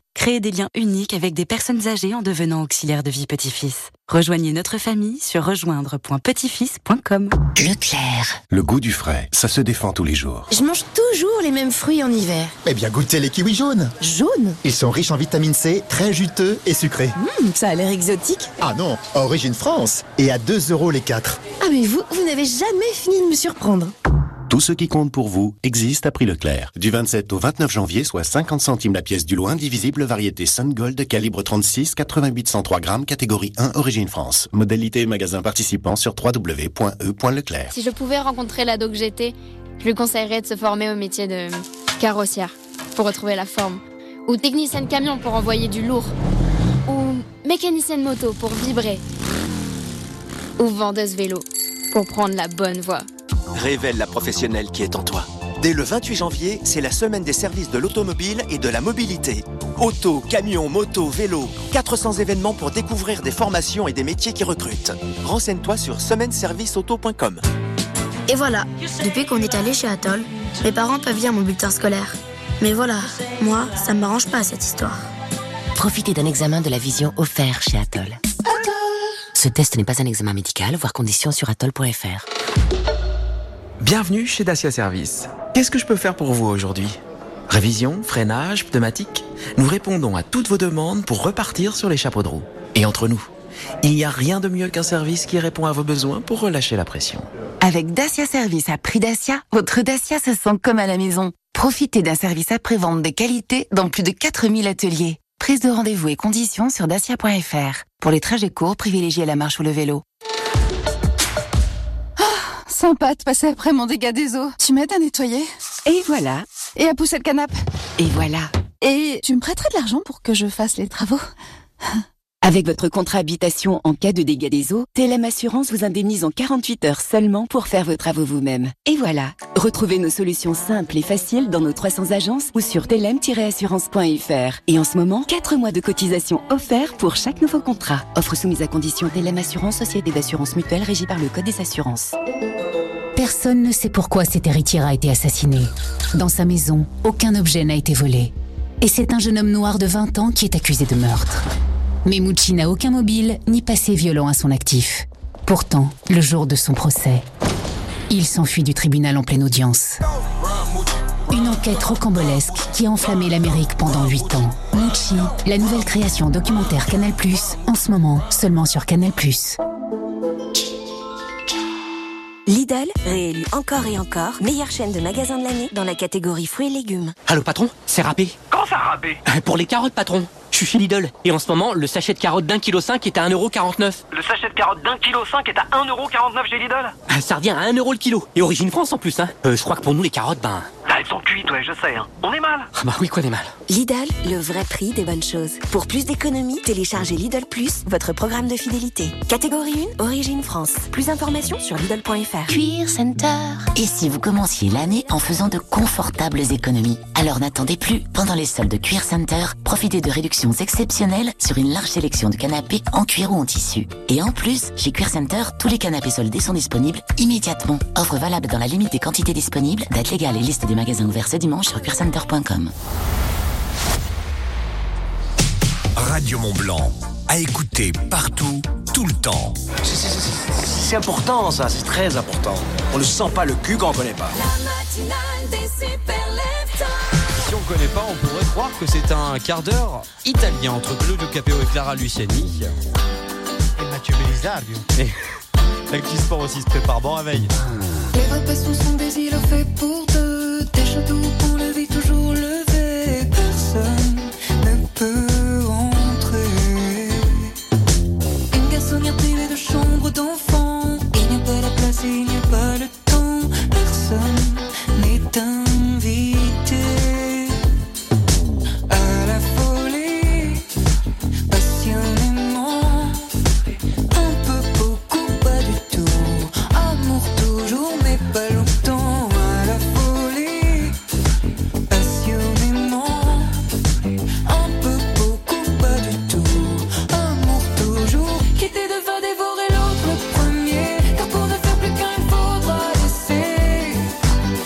Créez des liens uniques avec des personnes âgées en devenant auxiliaire de vie petit-fils. Rejoignez notre famille sur rejoindre.petitfils.com. Leclerc. Le goût du frais, ça se défend tous les jours. Je mange toujours les mêmes fruits en hiver. Eh bien, goûtez les kiwis jaunes. Jaunes? Ils sont riches en vitamine C, très juteux et sucrés. Ça a l'air exotique. Ah non, origine France. Et à 2 € les 4. Ah mais vous n'avez jamais fini de me surprendre. Tout ce qui compte pour vous existe à prix Leclerc. Du 27 au 29 janvier, soit 50 centimes la pièce du loin, divisible variété Sun Gold, calibre 36, 88 103 grammes, catégorie 1, origine France. Modalité magasin participant sur www.e.leclerc. Si je pouvais rencontrer l'ado que j'étais, je lui conseillerais de se former au métier de carrossière pour retrouver la forme. Ou technicienne camion pour envoyer du lourd. Ou mécanicienne moto pour vibrer. Ou vendeuse vélo pour prendre la bonne voie. Révèle la professionnelle qui est en toi. Dès le 28 janvier, c'est la semaine des services de l'automobile et de la mobilité. Auto, camion, moto, vélo, 400 événements pour découvrir des formations et des métiers qui recrutent. Renseigne-toi sur semaineserviceauto.com. Et voilà, depuis qu'on est allé chez Atoll, mes parents peuvent lire mon bulletin scolaire. Mais voilà, moi, ça ne m'arrange pas cette histoire. Profitez d'un examen de la vision offert chez Atoll. Ce test n'est pas un examen médical, voir conditions sur atoll.fr. Bienvenue chez Dacia Service. Qu'est-ce que je peux faire pour vous aujourd'hui ? Révision, freinage, pneumatique ? Nous répondons à toutes vos demandes pour repartir sur les chapeaux de roue. Et entre nous, il n'y a rien de mieux qu'un service qui répond à vos besoins pour relâcher la pression. Avec Dacia Service à prix Dacia, votre Dacia se sent comme à la maison. Profitez d'un service après-vente de qualité dans plus de 4000 ateliers. Prise de rendez-vous et conditions sur dacia.fr. Pour les trajets courts, privilégiez la marche ou le vélo. Sympa de passer après mon dégât des eaux. Tu m'aides à nettoyer? Et voilà. Et à pousser le canapé? Et voilà. Et tu me prêterais de l'argent pour que je fasse les travaux? Avec votre contrat habitation en cas de dégâts des eaux, TLM Assurance vous indemnise en 48 heures seulement pour faire vos travaux vous-même. Et voilà. Retrouvez nos solutions simples et faciles dans nos 300 agences ou sur tlm-assurance.fr. Et en ce moment, 4 mois de cotisation offerts pour chaque nouveau contrat. Offre soumise à condition. TLM Assurance, société d'assurance mutuelle régie par le Code des assurances. Personne ne sait pourquoi cet héritier a été assassiné. Dans sa maison, aucun objet n'a été volé. Et c'est un jeune homme noir de 20 ans qui est accusé de meurtre. Mais Mouchi n'a aucun mobile ni passé violent à son actif. Pourtant, le jour de son procès, il s'enfuit du tribunal en pleine audience. Une enquête rocambolesque qui a enflammé l'Amérique pendant 8 ans. Mouchi, la nouvelle création documentaire Canal+, en ce moment seulement sur Canal+. Lidl, réélu encore et encore, meilleure chaîne de magasins de l'année dans la catégorie fruits et légumes. Allô patron, c'est râpé. Quand ça râpé ? Pour les carottes patron. Je suis chez Lidl et en ce moment, le sachet de carottes d'1,5 kg est à 1,49 €. Le sachet de carottes d'1,5 kg est à 1,49 € chez Lidl ? Ça revient à 1 € le kilo. Et origine France en plus, hein. Je crois que pour nous, les carottes, elles sont cuites, ouais, je sais, hein. On est mal. Ah bah oui, qu'on est mal. Lidl, le vrai prix des bonnes choses. Pour plus d'économies, téléchargez Lidl Plus, votre programme de fidélité. Catégorie 1, origine France. Plus d'informations sur Lidl.fr. Cuir Center. Et si vous commenciez l'année en faisant de confortables économies? Alors n'attendez plus. Pendant les soldes de Cuir Center, profitez de réductions exceptionnelles sur une large sélection de canapés en cuir ou en tissu. Et en plus, chez Cuir Center, tous les canapés soldés sont disponibles immédiatement. Offre valable dans la limite des quantités disponibles. Date légale et liste des magasins ouverts ce dimanche sur cuircenter.com. Radio Mont-Blanc, à écouter partout, tout le temps. C'est important ça, c'est très important. On ne sent pas le cul quand on connaît pas. Si on connaît pas, on pourrait croire que c'est un quart d'heure italien entre Claudio Capeo et Clara Luciani. Et Mathieu Belisario. Et l'actu sport aussi se prépare. Bon réveil. Les vraies passions sont des îlots faits pour deux. Des châteaux pour le vit toujours levé. Personne ne peut entrer. Une garçonnière privée de chambre d'enfant. Il n'y a pas la place et il n'y a pas le temps. Personne n'est invité à la folie. Passionnément, un peu, beaucoup, pas du tout. Amour toujours mais pas longtemps. À la folie, passionnément, un peu, beaucoup, pas du tout. Amour toujours, quitter devant dévorer l'autre le premier. Car pour ne faire plus qu'un il faudra laisser.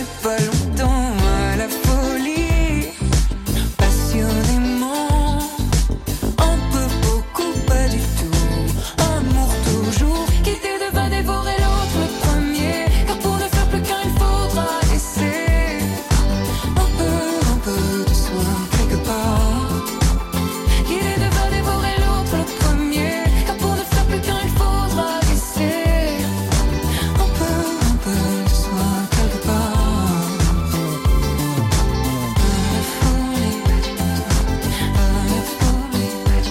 pas longtemps à la folie. Passionnément, un peu, beaucoup, pas du tout. Amour toujours, quitter devant dévorer l'autre le premier. Car pour ne faire plus qu'un, il faudra laisser un peu de soi quelque part. Quitter devant dévorer l'autre le premier. Car pour ne faire plus qu'un, il faudra laisser un peu de soi quelque part. La folie, la folie,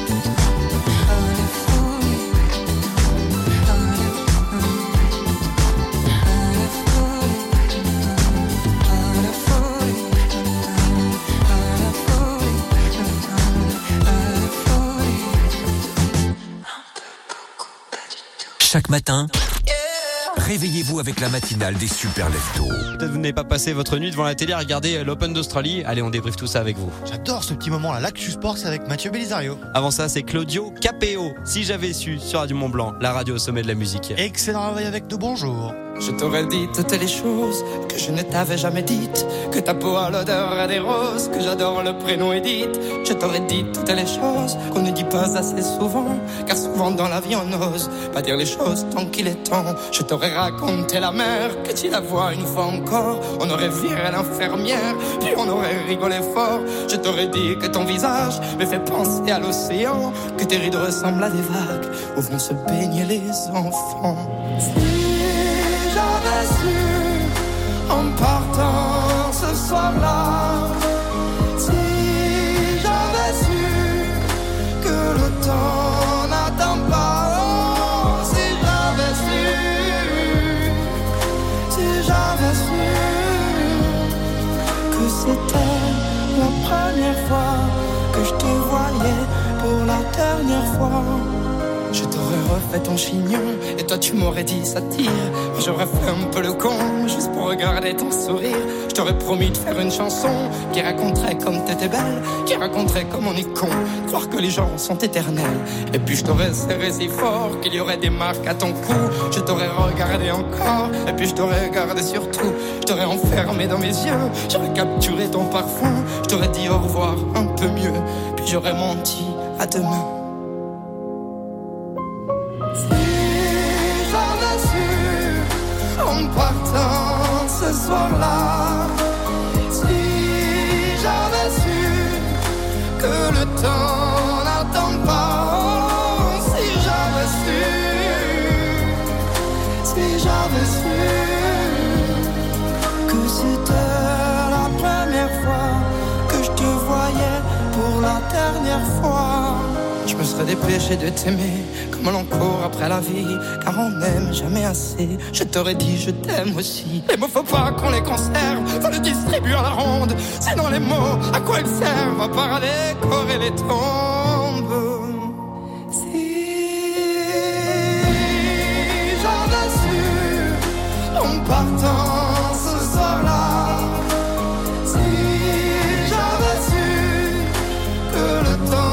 Chaque matin, réveillez-vous avec la matinale des super leftos. Peut-être vous n'avez pas passé votre nuit devant la télé à regarder l'Open d'Australie. Allez, on débriefe tout ça avec vous. J'adore ce petit moment là, l'Actu Sport, c'est avec Mathieu Belisario. Avant ça, c'est Claudio Capéo. Si j'avais su, sur Radio Mont-Blanc, la radio au sommet de la musique. Excellent réveil avec de bonjour. Je t'aurais dit toutes les choses que je ne t'avais jamais dites. Que ta peau a l'odeur des roses, que j'adore le prénom Edith. Je t'aurais dit toutes les choses qu'on ne dit pas assez souvent. Car souvent dans la vie on n'ose pas dire les choses tant qu'il est temps. Je t'aurais raconté la mer, que tu la vois une fois encore. On aurait viré l'infirmière, puis on aurait rigolé fort. Je t'aurais dit que ton visage me fait penser à l'océan. Que tes rides ressemblent à des vagues où vont se baigner les enfants. J'avais su en partant ce soir-là, si j'avais su que le temps n'attend pas, oh, si j'avais su que c'était la première fois que je te voyais pour la dernière fois. Je t'aurais refait ton chignon et toi tu m'aurais dit ça tire. J'aurais fait un peu le con juste pour regarder ton sourire. Je t'aurais promis de faire une chanson qui raconterait comme t'étais belle, qui raconterait comme on est con, croire que les gens sont éternels. Et puis je t'aurais serré si fort qu'il y aurait des marques à ton cou. Je t'aurais regardé encore et puis je t'aurais regardé surtout. Je t'aurais enfermé dans mes yeux, j'aurais capturé ton parfum. Je t'aurais dit au revoir un peu mieux, puis j'aurais menti à demain. En partant ce soir-là, si j'avais su que le temps n'attend pas, oh, si j'avais su que c'était la première fois que je te voyais pour la dernière fois. Je me serais dépêché de t'aimer comme l'on court après la vie, car on n'aime jamais assez. Je t'aurais dit je t'aime aussi. Les mots faut pas qu'on les conserve, faut les distribuer à la ronde. Sinon les mots, à quoi ils servent à part décorer les tombes. Si j'avais su en partant ce soir-là, si j'avais su que le temps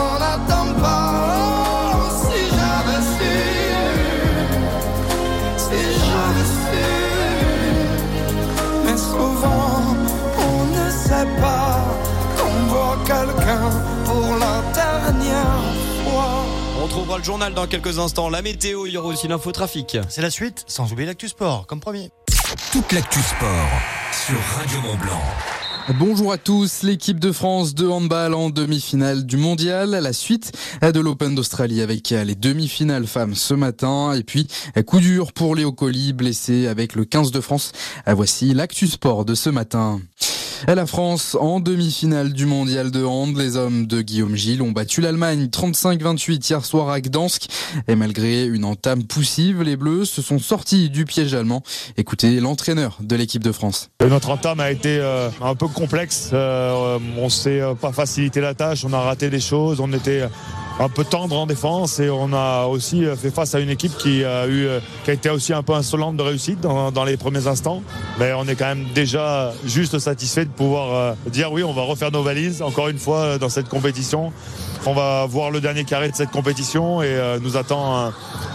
pas qu'on voit quelqu'un pour la dernière fois. On trouvera le journal dans quelques instants. La météo, il y aura aussi l'infotrafic. C'est la suite, sans oublier l'Actu Sport, comme promis. Toute l'Actu Sport sur Radio Mont-Blanc. Bonjour à tous, l'équipe de France de handball en demi-finale du mondial, la suite de l'Open d'Australie avec les demi-finales femmes ce matin et puis coup dur pour Léo Colli blessé avec le 15 de France. Voici l'Actu Sport de ce matin. La France en demi-finale du mondial de hand. Les hommes de Guillaume Gilles ont battu l'Allemagne 35-28 hier soir à Gdansk. Et malgré une entame poussive, les Bleus se sont sortis du piège allemand. Écoutez l'entraîneur de l'équipe de France. Notre entame a été un peu complexe. On s'est pas facilité la tâche, on a raté des choses, on était un peu tendre en défense et on a aussi fait face à une équipe qui a été aussi un peu insolente de réussite dans les premiers instants. Mais on est quand même déjà juste satisfait de pouvoir dire oui, on va refaire nos valises encore une fois dans cette compétition. On va voir le dernier carré de cette compétition et nous attend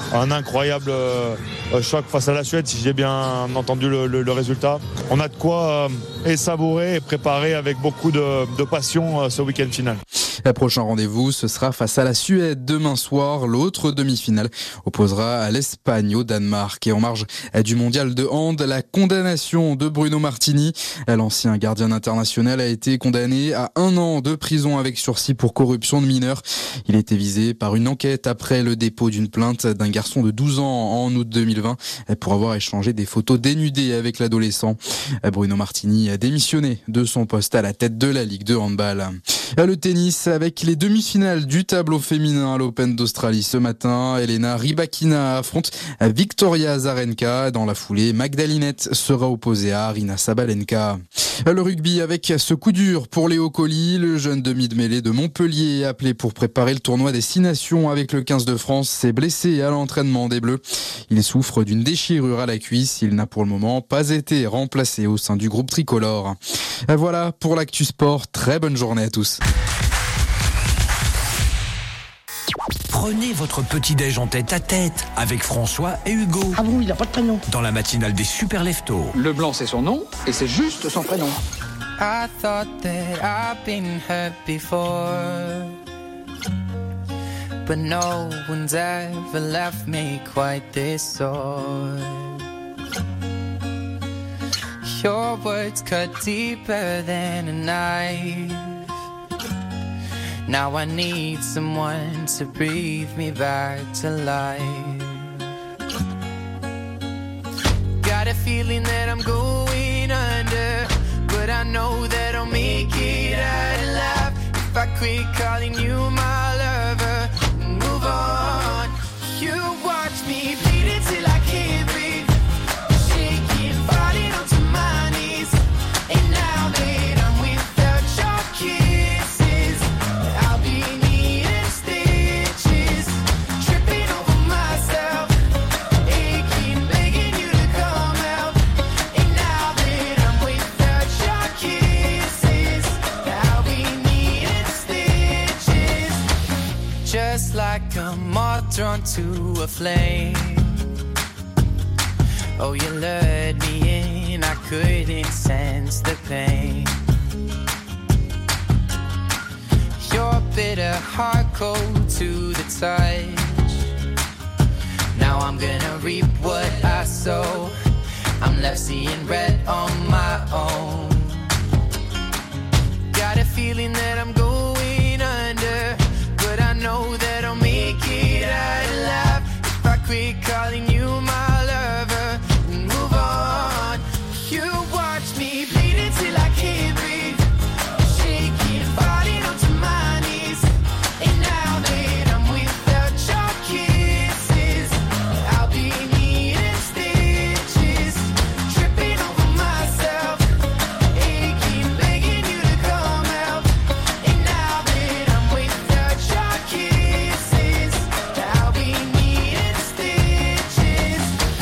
un incroyable choc face à la Suède, si j'ai bien entendu le résultat. On a de quoi savourer et préparer avec beaucoup de passion ce week-end final. Le prochain rendez-vous, ce sera face à la Suède demain soir. L'autre demi-finale opposera à l'Espagne au Danemark. Et en marge du mondial de hand, la condamnation de Bruno Martini. L'ancien gardien international a été condamné à 1 an de prison avec sursis pour corruption de mineurs. Il a été visé par une enquête après le dépôt d'une plainte d'un garçon de 12 ans en août 2020 pour avoir échangé des photos dénudées avec l'adolescent. Bruno Martini a démissionné de son poste à la tête de la Ligue de handball. Le tennis avec les demi-finales du tableau féminin à l'Open d'Australie ce matin. Elena Rybakina affronte Victoria Azarenka. Dans la foulée, Magdalinette sera opposée à Aryna Sabalenka. Le rugby avec ce coup dur pour Léo Colli. Le jeune demi de mêlée de Montpellier appelé pour préparer le tournoi des 6 nations avec le 15 de France s'est blessé à l'entraînement des Bleus. Il souffre d'une déchirure à la cuisse. Il n'a pour le moment pas été remplacé au sein du groupe tricolore. Voilà pour l'actu sport. Très bonne journée à tous. Prenez votre petit-déj en tête-à-tête avec François et Hugo. Ah bon, il n'a pas de prénom. Dans la matinale des Super Leftos. Le blanc, c'est son nom et c'est juste son prénom. I thought that I've been hurt before, but no one's ever left me quite this sore. Your words cut deeper than a knife. Now I need someone to breathe me back to life. Got a feeling that I'm going under, but I know that I'll make it out alive. If I quit calling you my lover and move on, you watch me bleed till I can't breathe, shaking, falling onto my knees. And now that I'm without your kisses, I'll be needing stitches, tripping over myself, aching, begging you to come out. And now that I'm without your kisses, I'll be needing stitches. Just like a moth drawn to a flame, oh, you lured me in, I couldn't sense the pain. Your bitter heart cold to the touch. Now I'm gonna reap what I sow. I'm left seeing red on my own. Got a feeling that I'm going under, but I know that I'll make it out alive. If I quit calling you my lover and move on, you watch me bleeding till I can't breathe, shaking, falling onto my knees. And now that I'm without your kisses, I'll be needing stitches, tripping over myself, aching, begging you to come out. And now that I'm without your kisses, I'll be needing stitches.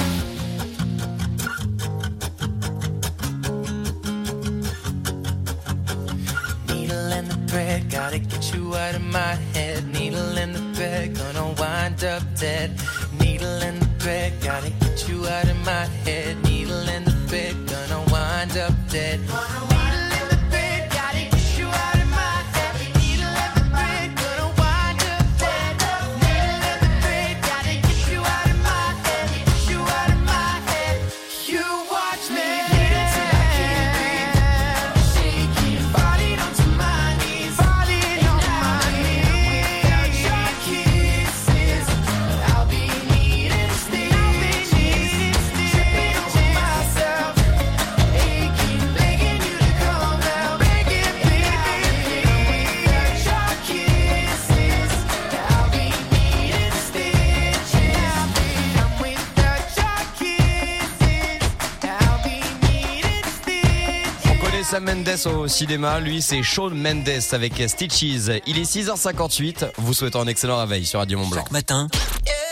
Needle and the thread, gotta get you out of my head. Needle and the thread, gonna wind up dead. Needle and the thread, gotta get you out of my head. Needle and the thread, gonna wind up dead. Needle and the thread, gotta get you out of my head. Needle and the thread, gonna wind up dead. Needle and the thread, gotta get you out of my head. Get you out of my head. You watch me bleed till I can't breathe, shaking, falling onto my knees, falling on my knees. Without your kisses, I'll be needing stitches, tripping over myself, aching, begging you to come out, begging, begging. Without your kisses, I'll be needing stitches. I'm without your kisses, I'll be needing stitches. On connaît Sam Mendes au cinéma, lui c'est Shawn Mendes avec Stitches. Il est 6h58, vous souhaitez un excellent réveil sur Radio Mont Blanc. Chaque matin,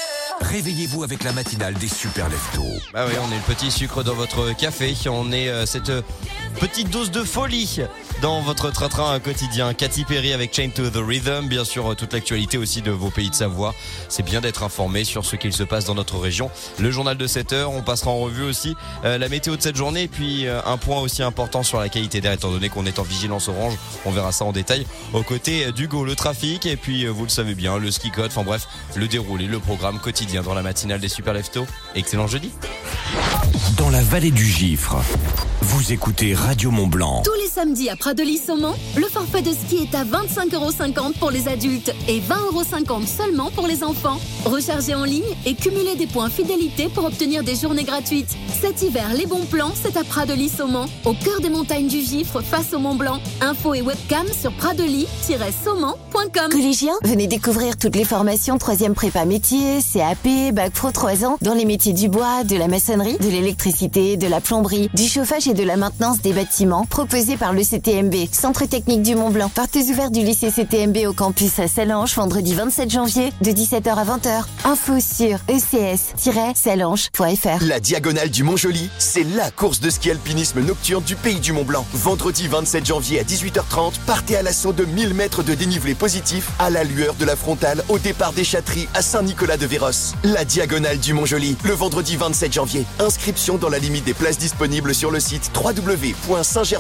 Réveillez-vous avec la matinale des super leftos. Bah oui, on est le petit sucre dans votre café. On est cette petite dose de folie dans votre train-train quotidien. Katy Perry avec Chained to the Rhythm. Bien sûr, toute l'actualité aussi de vos pays de Savoie. C'est bien d'être informé sur ce qu'il se passe dans notre région. Le journal de 7h. On passera en revue aussi la météo de cette journée. Et puis un point aussi important sur la qualité d'air, étant donné qu'on est en vigilance orange. On verra ça en détail aux côtés d'Hugo. Le trafic et puis vous le savez bien, le ski code. Enfin bref, le déroulé, le programme quotidien dans la matinale des Super Leftos. Excellent jeudi. Dans la vallée du Gifre, vous écoutez Radio Mont-Blanc. Tous les samedis à Pradelis-Saumont, le forfait de ski est à 25,50 € pour les adultes et 20,50 € seulement pour les enfants. Rechargez en ligne et cumulez des points fidélité pour obtenir des journées gratuites. Cet hiver, les bons plans, c'est à Pradelis-Saumont, au cœur des montagnes du Gifre, face au Mont-Blanc. Info et webcam sur pradelis-saumont.com. Collégiens, venez découvrir toutes les formations 3e prépa métier, CAP, Bac Pro 3 ans, dans les métiers du bois, de la maçonnerie, de l'électricité, de la plomberie, du chauffage et de la maintenance des bâtiments, proposés par le CTMB, Centre Technique du Mont-Blanc. Portes ouvertes du lycée CTMB au campus à Sallanches, vendredi 27 janvier, de 17h à 20h. Info sur ecs-sallanches.fr. La Diagonale du Mont-Joli, c'est la course de ski alpinisme nocturne du pays du Mont-Blanc. Vendredi 27 janvier à 18h30, partez à l'assaut de 1000 mètres de dénivelé positif à la lueur de la frontale au départ des Châteries à Saint-Nicolas-de-Véros. La Diagonale du Mont-Joli, le vendredi 27 janvier. Inscription dans la limite des places disponibles sur le site www.saint-germain